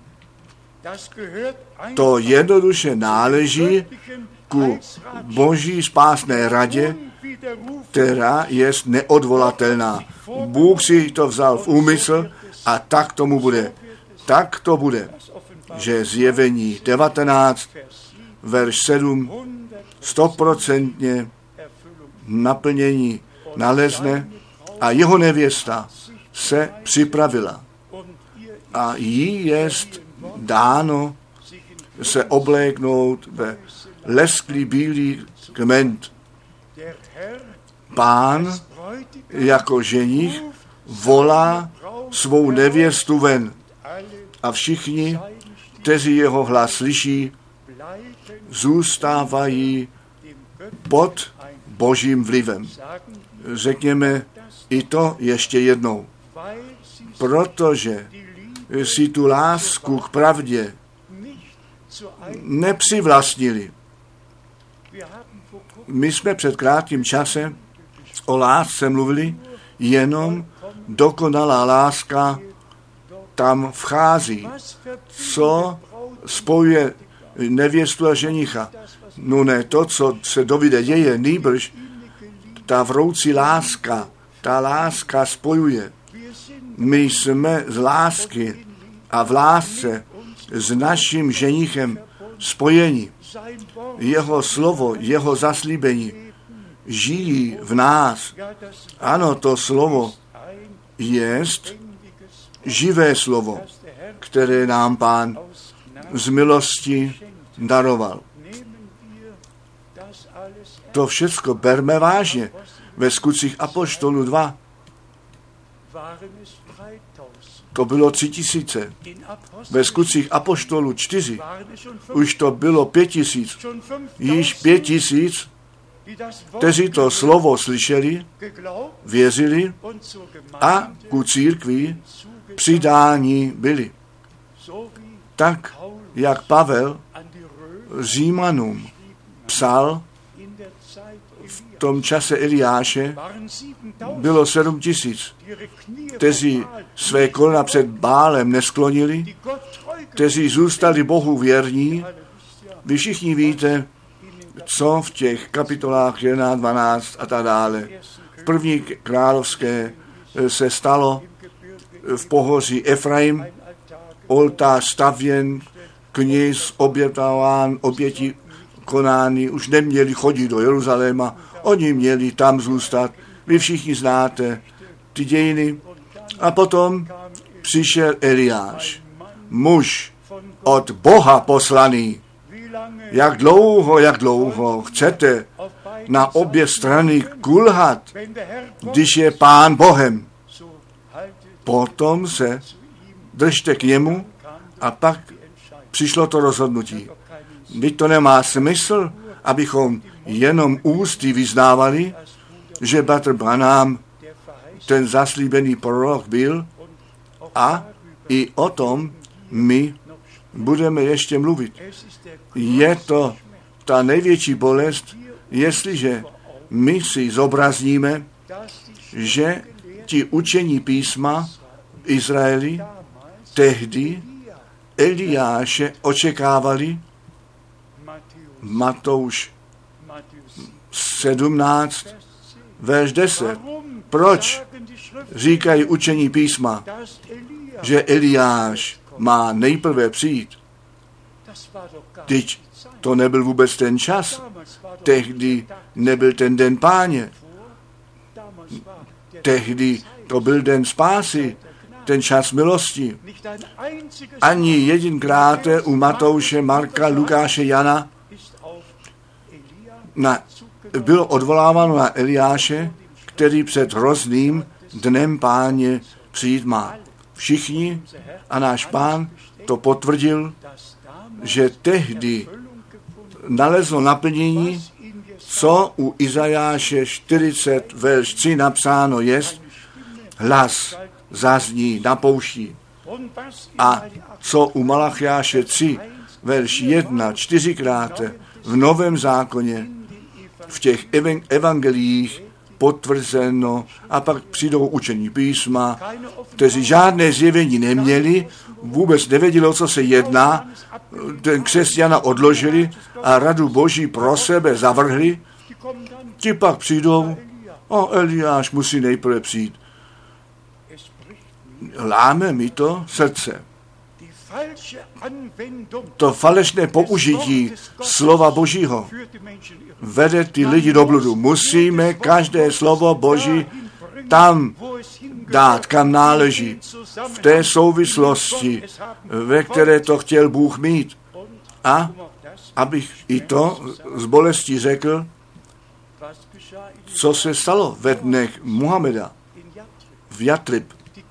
To jednoduše náleží ku Boží spásné radě, která je neodvolatelná. Bůh si to vzal v úmysl a tak tomu bude. Tak to bude, že Zjevení 19, verš 7, 100% naplnění nalezne a jeho nevěsta se připravila. A jí jest dáno se obléknout ve lesklý bílý kment. Pán jako ženich volá svou nevěstu ven a všichni, kteří jeho hlas slyší, zůstávají pod Božím vlivem. Řekněme i to ještě jednou. Protože si tu lásku k pravdě nepřivlastnili. My jsme před krátkým časem o lásce mluvili, jenom dokonalá láska tam vchází. Co spojuje nevěstu a ženicha? No ne to, co se Davide děje, nýbrž ta vroucí láska, ta láska spojuje. My jsme z lásky a v lásce s naším ženichem spojeni. Jeho slovo, jeho zaslíbení žijí v nás. Ano, to slovo jest živé slovo, které nám Pán z milosti daroval. To všecko berme vážně. Ve Skutcích apoštolů 2 to bylo 3000. Ve Skutcích apoštolů 4 už to bylo 5000. Již 5000, kteří to slovo slyšeli, věřili a ku církvi přidání byli. Tak, jak Pavel Římanům psal, v tom čase Eliáše bylo 7000, kteří své kolena před Bálem nesklonili, kteří zůstali Bohu věrní. Vy všichni víte, co v těch kapitolách 11, 12 a tak dále. V první královské se stalo v pohoří Efraim, oltář stavěn, kněz obětován, oběti konány, už neměli chodit do Jeruzaléma, oni měli tam zůstat. Vy všichni znáte ty dějiny. A potom přišel Eliáš, muž od Boha poslaný. Jak dlouho chcete na obě strany kulhat, když je Pán Bohem? Potom se držte k němu a pak přišlo to rozhodnutí. Vždyť to nemá smysl, abychom jenom ústy vyznávali, že bratr Branham ten zaslíbený prorok byl a i o tom my budeme ještě mluvit. Je to ta největší bolest, jestliže my si zobrazníme, že ti učení písma Izraeli tehdy Eliáše očekávali. Matouš 17, verš 10. Proč říkají učení písma, že Eliáš má nejprve přijít? Teď to nebyl vůbec ten čas. Tehdy nebyl ten den Páně. Tehdy to byl den spásy, ten čas milosti. Ani jedinkrát u Matouše, Marka, Lukáše, Jana bylo odvoláváno na Eliáše, který před hrozným dnem Páně přijít má. Všichni a náš Pán to potvrdil, že tehdy nalezlo naplnění, co u Izajáše 40, verš 3 napsáno jest, hlas zazní na poušti. A co u Malachiáše 3, verš 1, 4krát v Novém zákoně, v těch evangeliích potvrzeno, a pak přijdou učení písma, kteří žádné zjevení neměli, vůbec nevěděli, o co se jedná, ten křesťana odložili a radu Boží pro sebe zavrhli, ti pak přijdou, Eliáš musí nejprve přijít. Láme mi to srdce. To falešné použití slova Božího vede ty lidi do bludu. Musíme každé slovo Boží tam dát, kam náleží. V té souvislosti, ve které to chtěl Bůh mít. A abych i to z bolestí řekl, co se stalo ve dnech Muhameda v Jatrib.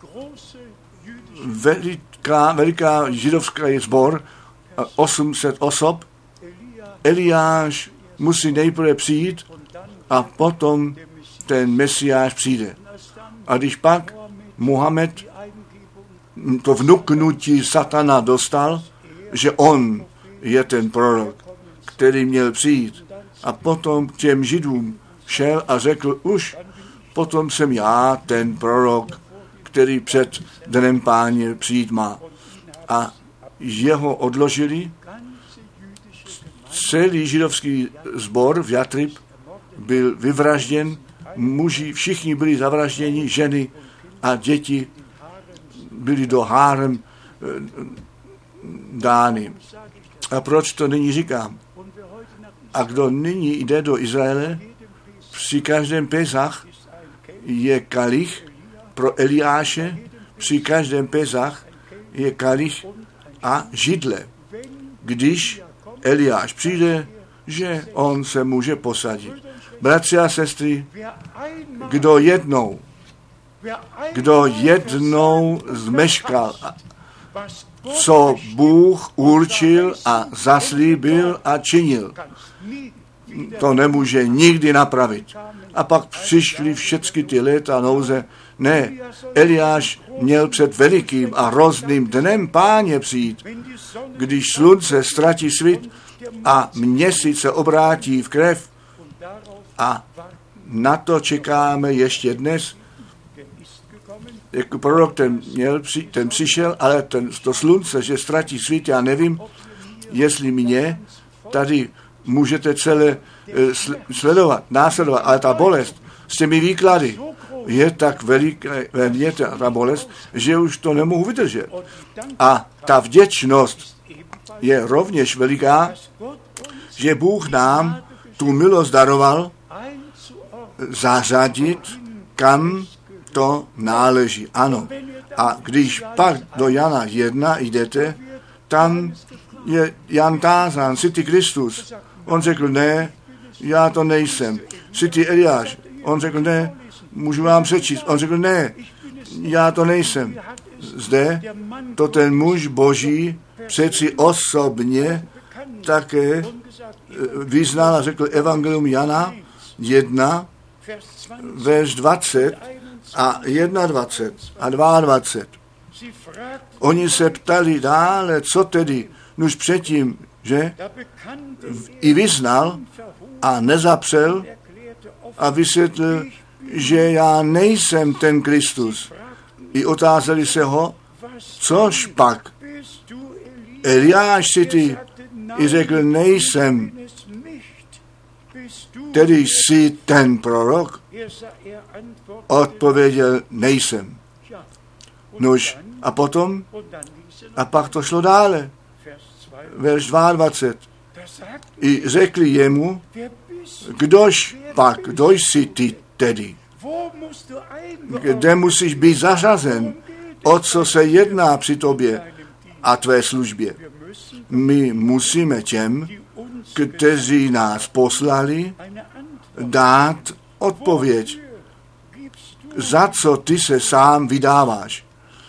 Veliká židovský sbor, 800 osob. Eliáš musí nejprve přijít a potom ten Mesiáš přijde. A když pak Muhammad to vnuknutí satana dostal, že on je ten prorok, který měl přijít, a potom k těm Židům šel a řekl, už potom jsem já ten prorok, který před dnem Páně přijít má. A jeho odložili. Celý židovský sbor v Jatrib byl vyvražděn, muži všichni byli zavražděni, ženy a děti byli do hárem dány. A proč to nyní říkám? A kdo nyní jde do Izraele, při každém Pesach je kalich pro Eliáše, při každém Pesach je kalich a židle. Když Eliáš přijde, že on se může posadit. Bratři a sestry, kdo jednou zmeškal, co Bůh určil a zaslíbil a činil, to nemůže nikdy napravit. A pak přišly všechny ty léta nouze. Ne, Eliáš měl před velikým a hrozným dnem Páně přijít, když slunce ztratí svit a měsíc se obrátí v krev. A na to čekáme ještě dnes. Jako prorok ten přišel, ale to slunce, že ztratí svit, já nevím, jestli mě tady můžete celé následovat, ale ta bolest s těmi výklady je tak veliká ta bolest, že už to nemohu vydržet. A ta vděčnost je rovněž veliká, že Bůh nám tu milost daroval zařadit, kam to náleží. Ano. A když pak do Jana 1 jdete, tam je Jan tázán, jsi ty Kristus. On řekl, ne, já to nejsem. Jsi ty Eliáš. On řekl, ne, můžu vám přečíst. On řekl, ne, já to nejsem. zde to ten muž Boží přeci osobně také vyznal a řekl evangelium Jana 1, verš 20 a 21 a 22. Oni se ptali dále, co tedy, nuž předtím, že i vyznal a nezapřel a vysvětlil, že já nejsem ten Kristus. I otázali se ho, což pak? Eliáš si ty? I řekl, nejsem. Tedy jsi ten prorok? Odpověděl, nejsem. Nož, a potom? A pak to šlo dále. Verš 22. I řekli jemu, kdož jsi ty tedy? Kde musíš být zařazen? O co se jedná při tobě a tvé službě? My musíme těm, kteří nás poslali, dát odpověď. Za co ty se sám vydáváš?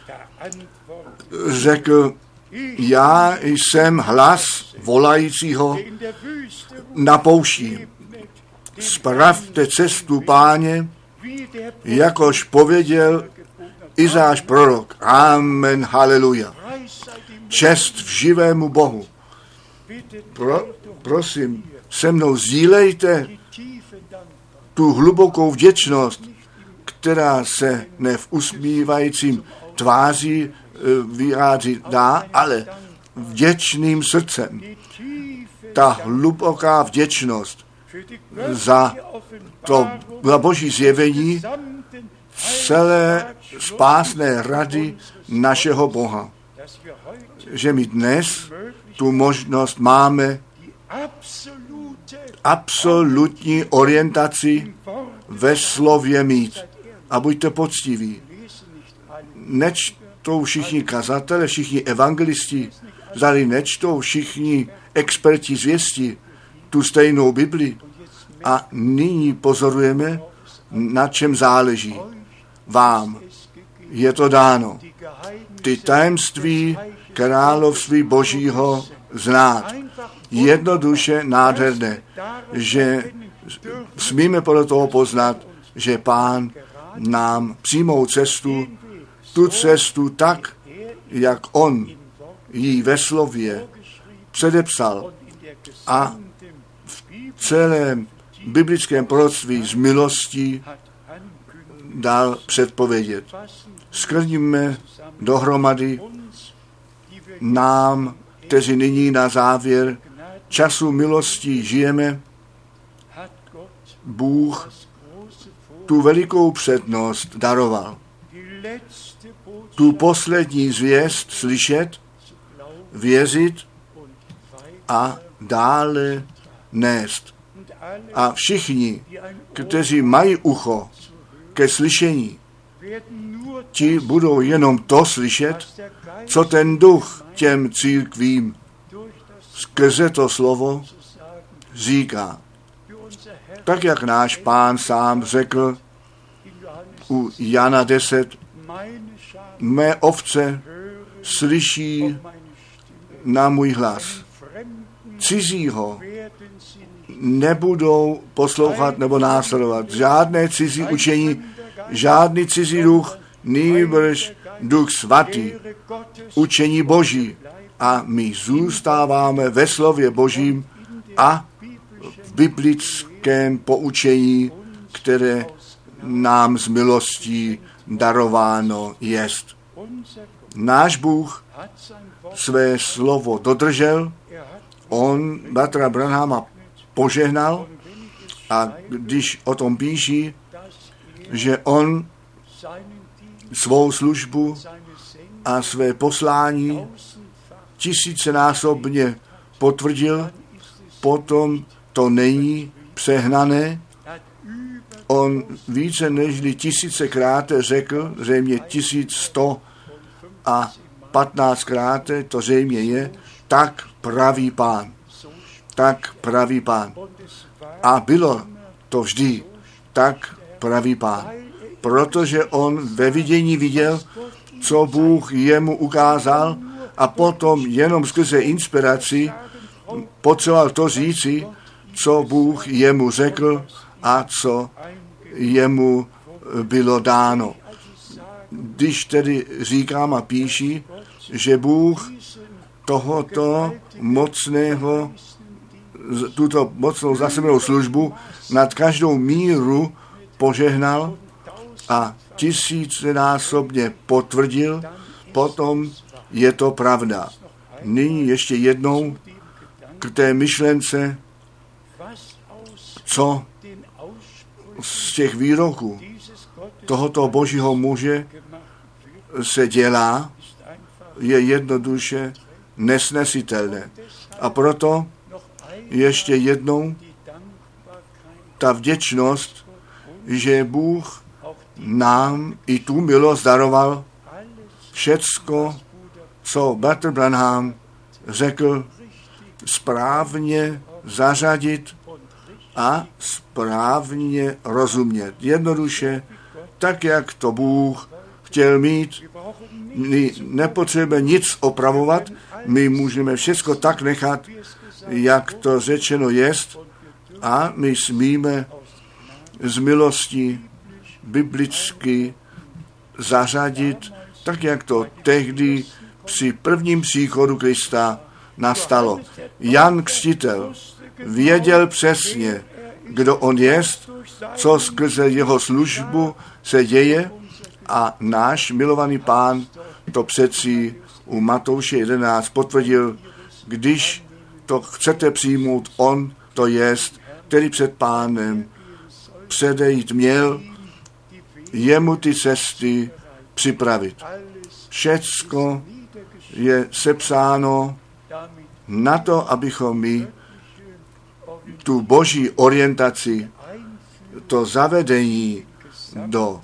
Řekl, já jsem hlas volajícího na poušti. Spravte cestu Páně, jakož pověděl Izáš prorok. Amen, haleluja. Čest v živému Bohu. Prosím, se mnou sdílejte tu hlubokou vděčnost, která se ne v usmívajícím tváří vyjádřit dá, ale vděčným srdcem. Ta hluboká vděčnost za to Boží zjevení celé spásné rady našeho Boha. Že my dnes tu možnost máme absolutní orientaci ve slově mít. A buďte poctiví. Nečtou všichni kazatele, všichni evangelisti, zdali nečtou všichni experti zvěsti tu stejnou Bibli. A nyní pozorujeme, na čem záleží. Vám je to dáno. Ty tajemství království Božího znát. Jednoduše nádherné, že smíme podle toho poznat, že Pán nám přijmou cestu, tu cestu tak, jak on ji ve slově předepsal a v celém biblickém proroctví z milostí dal předpovědět. Skrníme dohromady nám, kteří nyní na závěr času milostí žijeme, Bůh tu velikou přednost daroval. Tu poslední zvěst slyšet, věřit a dále nést. A všichni, kteří mají ucho ke slyšení, ti budou jenom to slyšet, co ten duch těm církvím skrze to slovo říká. Tak, jak náš Pán sám řekl u Jana 10, mé ovce slyší na můj hlas. Cizího nebudou poslouchat nebo následovat. Žádné cizí učení, žádný cizí duch, nýbrž Duch Svatý, učení Boží. A my zůstáváme ve slově Božím a v biblickém poučení, které nám z milostí darováno jest. Náš Bůh své slovo dodržel, on bratra Branhama požehnal a když o tom píší, že on svou službu a své poslání tisícenásobně potvrdil, potom to není přehnané. On více než 1000krát řekl, zřejmě 1115krát, to zřejmě je, tak praví Pán. Tak praví Pán. A bylo to vždy, tak praví Pán. protože on ve vidění viděl, co Bůh jemu ukázal, a potom jenom skrze inspiraci potřeboval to říci, co Bůh jemu řekl a co jemu bylo dáno. Když tedy říkám a píši, že Bůh tohoto mocného, tuto mocnou zasebenou službu nad každou míru požehnal a tisícinásobně potvrdil, potom je to pravda. Nyní ještě jednou k té myšlence, co z těch výroků tohoto božího muže se dělá, je jednoduše nesnesitelné. A proto ještě jednou ta vděčnost, že Bůh nám i tu milost daroval, všecko, co bratr Branham řekl, správně zařadit a správně rozumět. Jednoduše, tak, jak to Bůh chtěl mít. My nepotřebujeme nic opravovat, my můžeme všecko tak nechat, jak to řečeno jest, a my smíme z milosti biblicky zařadit, tak jak to tehdy při prvním příchodu Krista nastalo. Jan Křtitel věděl přesně, kdo on jest, co skrze jeho službu se děje, a náš milovaný Pán to přeci u Matouše 11 potvrdil, když to chcete přijmout, on to jest, který před Pánem předejít měl, jemu ty cesty připravit. Všecko je sepsáno na to, abychom my tu boží orientaci, to zavedení do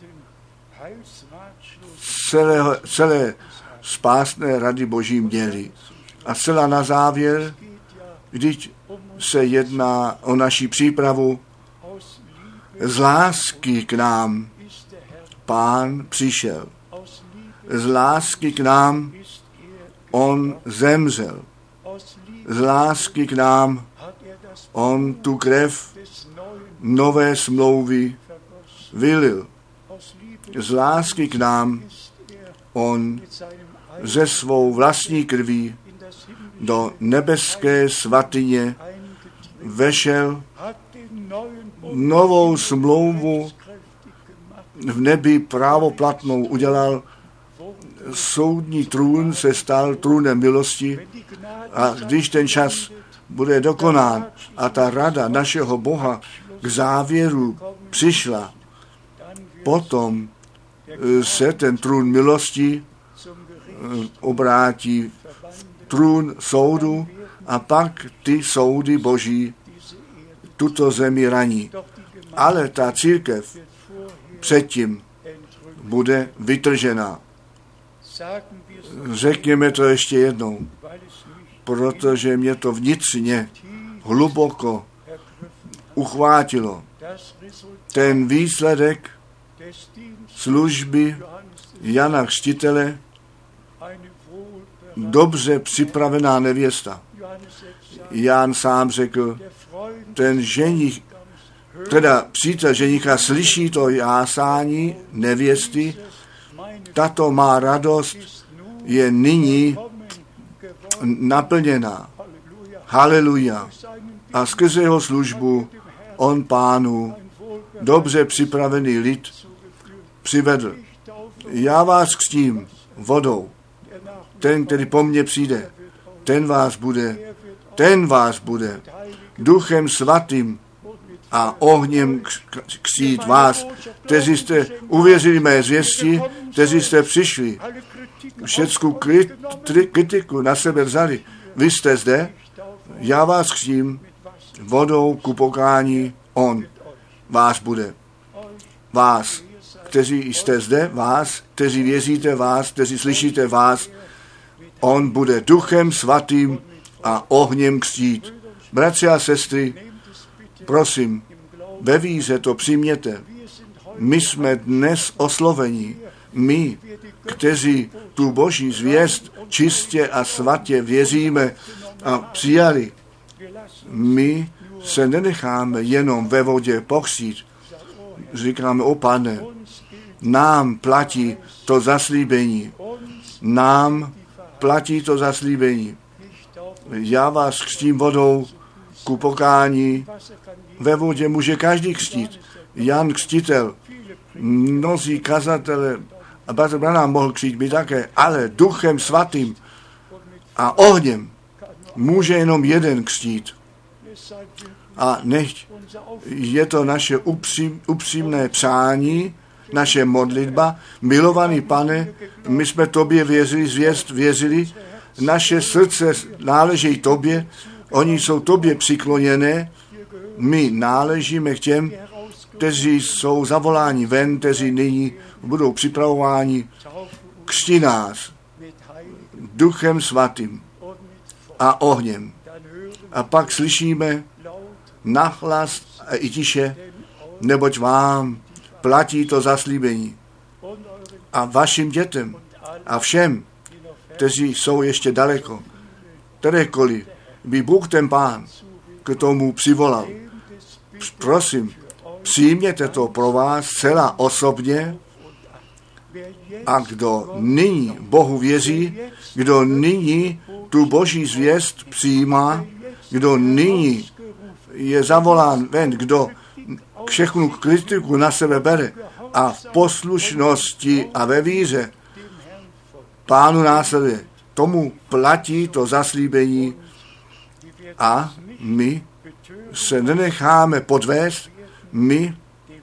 celé spásné rady boží měli. A celá na závěr, když se jedná o naši přípravu, z lásky k nám Pán přišel. Z lásky k nám on zemřel. Z lásky k nám on tu krev nové smlouvy vylil. Z lásky k nám on ze svou vlastní krví do nebeské svatyně vešel, novou smlouvu v nebi právoplatnou udělal, soudní trůn se stal trůnem milosti, a když ten čas bude dokonán a ta rada našeho Boha k závěru přišla, potom se ten trůn milosti obrátí v trůn soudu, a pak ty soudy boží tuto zemi raní. Ale ta církev předtím bude vytržena. Řekněme to ještě jednou, protože mě to vnitřně hluboko uchvátilo. Ten výsledek služby Jana Křtitele, dobře připravená nevěsta. Jan sám řekl, ten ženich, teda přítel ženicha slyší to jásání nevěsty, tato má radost je nyní naplněná. Haleluja. A skrze jeho službu on Pánu dobře připravený lid přivedl. Já vás křtím vodou. Ten, který po mně přijde, ten vás bude Duchem Svatým a ohněm křtít vás, kteří jste uvěřili mé zvěsti, kteří jste přišli, všeckou kritiku na sebe vzali. Vy jste zde, já vás křtím vodou ku pokání, on vás bude. Vás, kteří jste zde, vás, kteří věříte, vás, kteří slyšíte, vás, on bude Duchem Svatým a ohněm křtít. Bratři a sestry, prosím, ve víře to přijměte. My jsme dnes osloveni, my, kteří tu Boží zvěst čistě a svatě věříme a přijali. My se nenecháme jenom ve vodě pokřtít. Říkáme, o Pane, nám platí to zaslíbení. Nám platí to zaslíbení. Já vás křtím vodou ku pokání. Ve vodě může každý křtít. Jan Křtitel, mnozí kazatele, a Bratr Branham mohl křtít by také, ale Duchem Svatým a ohněm může jenom jeden křtít. A nechť je to naše upřímné přání, naše modlitba. Milovaný Pane, my jsme tobě věřili, zvěst věřili, naše srdce náleží tobě, oni jsou tobě přikloněné, my náležíme k těm, kteří jsou zavoláni ven, kteří nyní budou připravováni, křti nás Duchem Svatým a ohněm. A pak slyšíme nahlas a i tiše, neboť vám platí to zaslíbení. A vašim dětem a všem, kteří jsou ještě daleko, kterékoliv by Bůh ten Pán k tomu přivolal. Prosím, přijměte to pro vás zcela osobně a kdo nyní Bohu věří, kdo nyní tu Boží zvěst přijímá, kdo nyní je zavolán ven, kdo všechnu kritiku na sebe bere a v poslušnosti a ve víře Pánu následuje. Tomu platí to zaslíbení a my se nenecháme podvést, my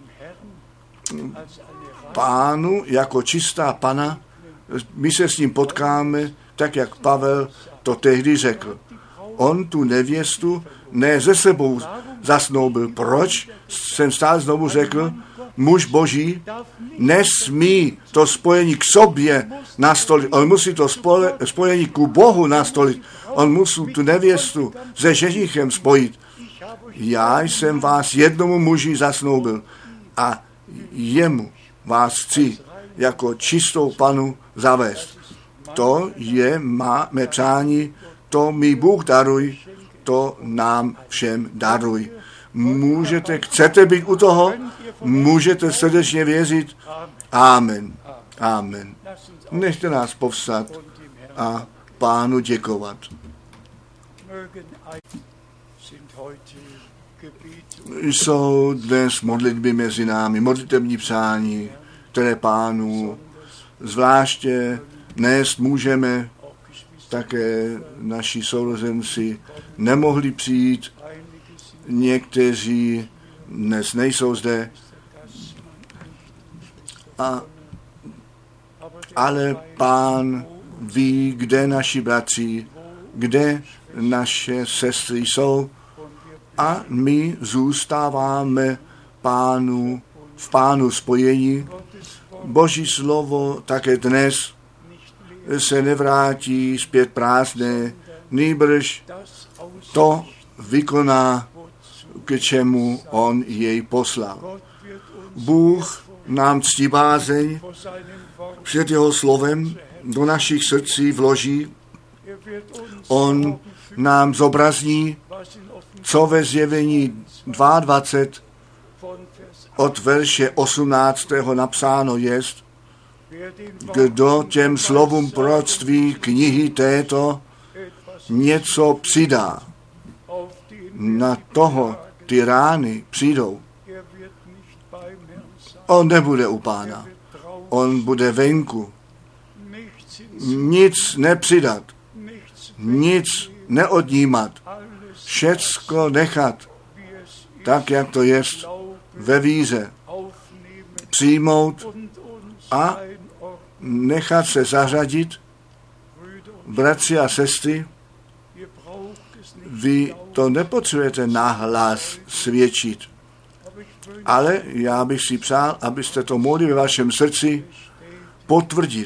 Pánu jako čistá Pana, my se s ním potkáme, tak jak Pavel to tehdy řekl. On tu nevěstu ne ze sebou zasnoubil. Proč? Jsem stále znovu řekl, muž Boží nesmí to spojení k sobě nastolit. On musí to spojení ku Bohu nastolit. On musí tu nevěstu se ženichem spojit. Já jsem vás jednomu muži zasnoubil a jemu vás chci jako čistou Panu zavést. To je mé přání, to mi Bůh daruj, to nám všem daruj. Chcete být u toho? Můžete srdečně věřit? Amen. Amen. Nechte nás povstat a Pánu děkovat. Jsou dnes modlitby mezi námi, modlitební přání, které Pánu zvláště nést můžeme. Také naši sourozenci nemohli přijít, někteří dnes nejsou zde, ale Pán ví, kde naši bratři, kde naše sestry jsou a my zůstáváme v Pánu spojení. Boží slovo také dnes se nevrátí zpět prázdné, nýbrž to vykoná, k čemu on jej poslal. Bůh nám ctí bázeň před jeho slovem do našich srdcí vloží. On nám zobrazní, co ve Zjevení 22 od verše 18. napsáno jest, kdo těm slovům proroctví knihy této něco přidá. Na toho ty rány přijdou. On nebude u Pána. On bude venku. Nic nepřidat. Nic neodnímat. Všecko nechat tak, jak to jest ve víře. Přijmout a nechat se zařadit. Bratři a sestry, vy to nepotřebujete nahlas svědčit, ale já bych si přál, abyste to mohli ve vašem srdci potvrdit,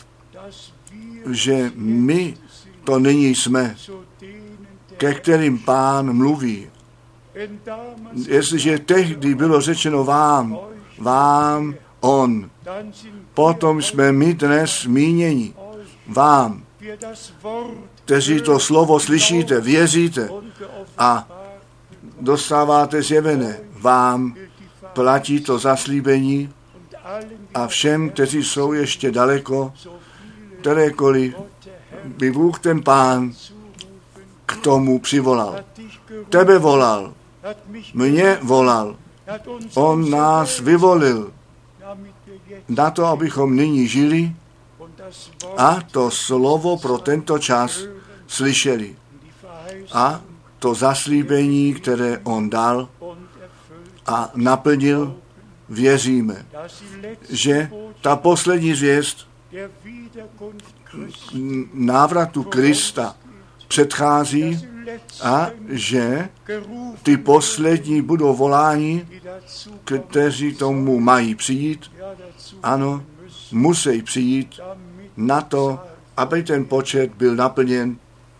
že my to nyní jsme, ke kterým Pán mluví. Jestliže tehdy bylo řečeno vám, vám on. Potom jsme my dnes zmíněni vám, kteří to slovo slyšíte, věříte a dostáváte zjevené. Vám platí to zaslíbení a všem, kteří jsou ještě daleko, kterékoliv by Bůh ten Pán k tomu přivolal. Tebe volal, mě volal, on nás vyvolil na to, abychom nyní žili a to slovo pro tento čas slyšeli. A to zaslíbení, které on dal a naplnil, věříme, že ta poslední zvěst návratu Krista předchází a že ty poslední budou voláni, kteří tomu mají přijít. Ano, musí přijít na to, aby ten počet byl naplněn.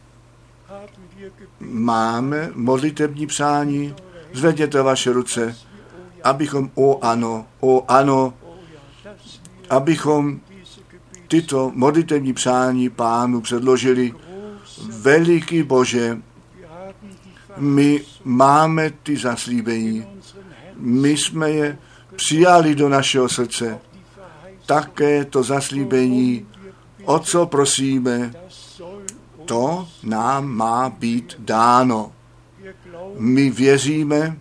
Máme modlitební přání, zvedněte vaše ruce, abychom, o ano, abychom tyto modlitební přání Pánu předložili. Veliký Bože, my máme ty zaslíbení, my jsme je přijali do našeho srdce. Také to zaslíbení, o co prosíme, to nám má být dáno. My věříme,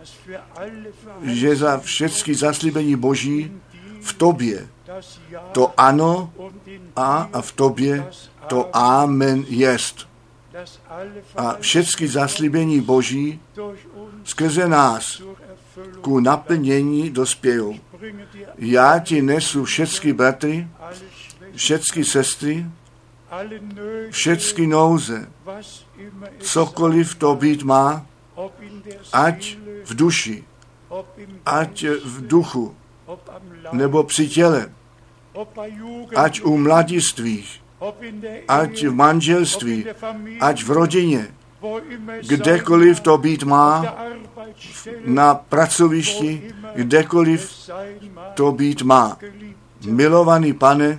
že za všechny zaslíbení Boží v tobě to ano a v tobě to amen jest. A všechny zaslíbení Boží skrze nás ku naplnění dospějou. Já ti nesu všechny bratry, všechny sestry, všechny nouze, cokoliv to být má, ať v duši, ať v duchu, nebo při těle, ať u mladistvých, ať v manželství, ať v rodině, kdekoliv to být má, na pracovišti, kdekoliv to být má. Milovaný Pane,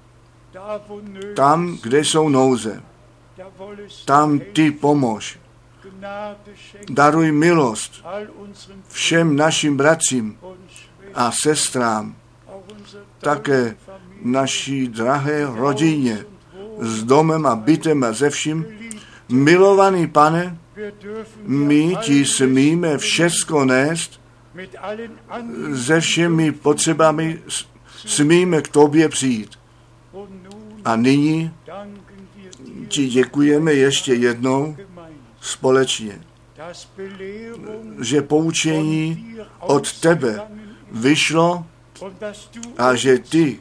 tam, kde jsou nouze, tam ty pomož. Daruj milost všem našim bratřím a sestrám, také naší drahé rodině, s domem a bytem a ze vším. Milovaný Pane, my ti smíme všecko nést, se všemi potřebami smíme k tobě přijít. A nyní ti děkujeme ještě jednou společně, že poučení od tebe vyšlo a že ty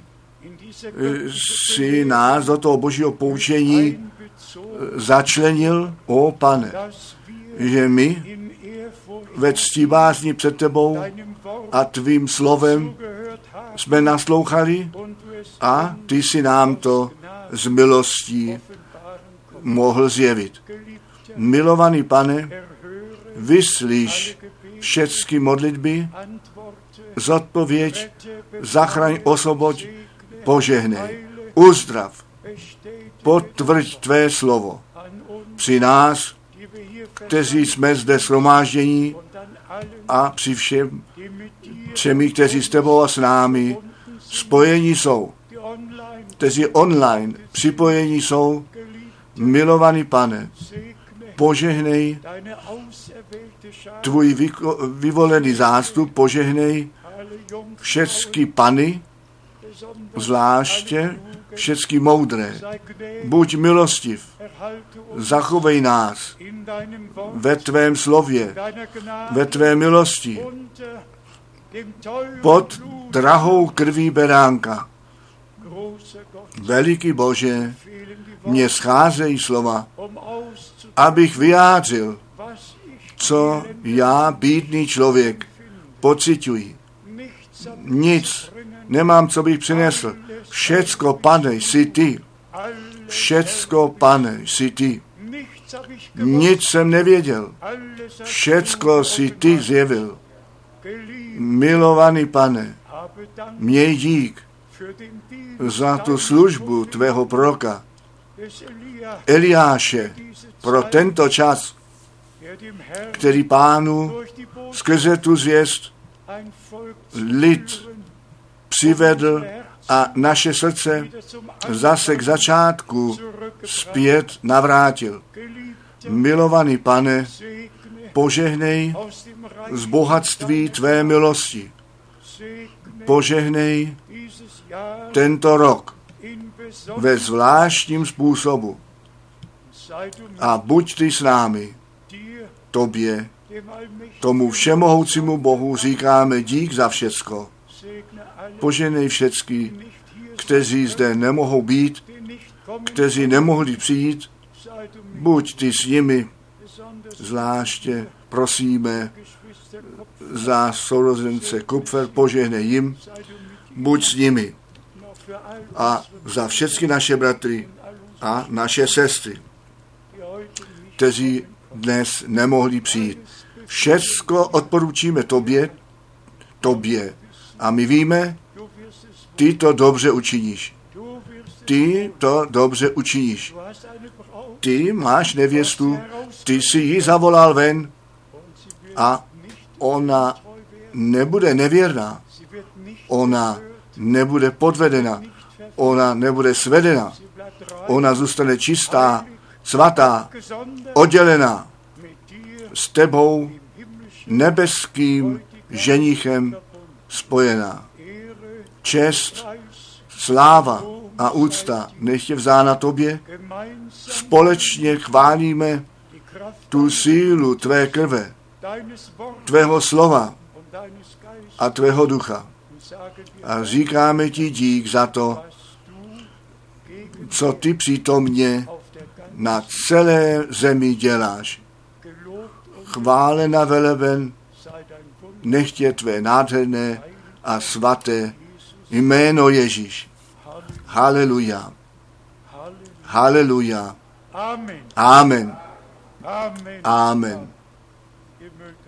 si nás do toho božího poučení začlenil, o Pane, že my ve ctibázni před tebou a tvým slovem jsme naslouchali a ty si nám to z milostí mohl zjevit. Milovaný Pane, vyslyš všechny modlitby, zodpověď, zachraň, osvoboď, požehnej, uzdrav, potvrď tvé slovo při nás, kteří jsme zde shromáždění a při všemi, kteří s tebou a s námi spojení jsou, kteří online připojení jsou. Milovaný Pane, požehnej tvůj vyvolený zástup, požehnej všechny pany, zvláště všechny moudré. Buď milostiv, zachovej nás ve tvém slově, ve tvé milosti, pod drahou krví beránka. Veliký Bože, mně scházejí slova, abych vyjádřil, co já, bídný člověk, pociťuji. Nic nemám, co bych přinesl. Všecko, Pane, jsi ty. Všecko, Pane, jsi ty. Nic jsem nevěděl. Všecko si ty zjevil. Milovaný Pane, měj dík za tu službu tvého proroka Eliáše pro tento čas, který Pánu skrze tu zvěst lid přivedl a naše srdce zase k začátku zpět navrátil. Milovaný Pane, požehnej z bohatství tvé milosti. Požehnej tento rok ve zvláštním způsobu. A buď ty s námi. Tobě, tomu všemohoucímu Bohu, říkáme dík za všecko. Požehnej všecky, kteří zde nemohou být, kteří nemohli přijít. Buď ty s nimi, zvláště prosíme za sourozence Kupfer, požehnej jim, buď s nimi. A za všechny naše bratry a naše sestry, kteří dnes nemohli přijít. Všecko odporučíme tobě. A my víme, ty to dobře učiníš. Ty to dobře učiníš. Ty máš nevěstu, ty si ji zavolal ven a ona nebude nevěrná. Ona nebude podvedena. Ona nebude svedena. Ona zůstane čistá, svatá, oddělená s tebou, nebeským ženichem spojená. Čest, sláva a úcta nech je vzána tobě. Společně chválíme tu sílu tvé krve, tvého slova a tvého ducha. A říkáme ti dík za to, co ty přítomně na celé zemi děláš. Chválena veleben, nech je tvé nádherné a svaté jméno Ježíš. Haleluja. Haleluja. Amen. Amen.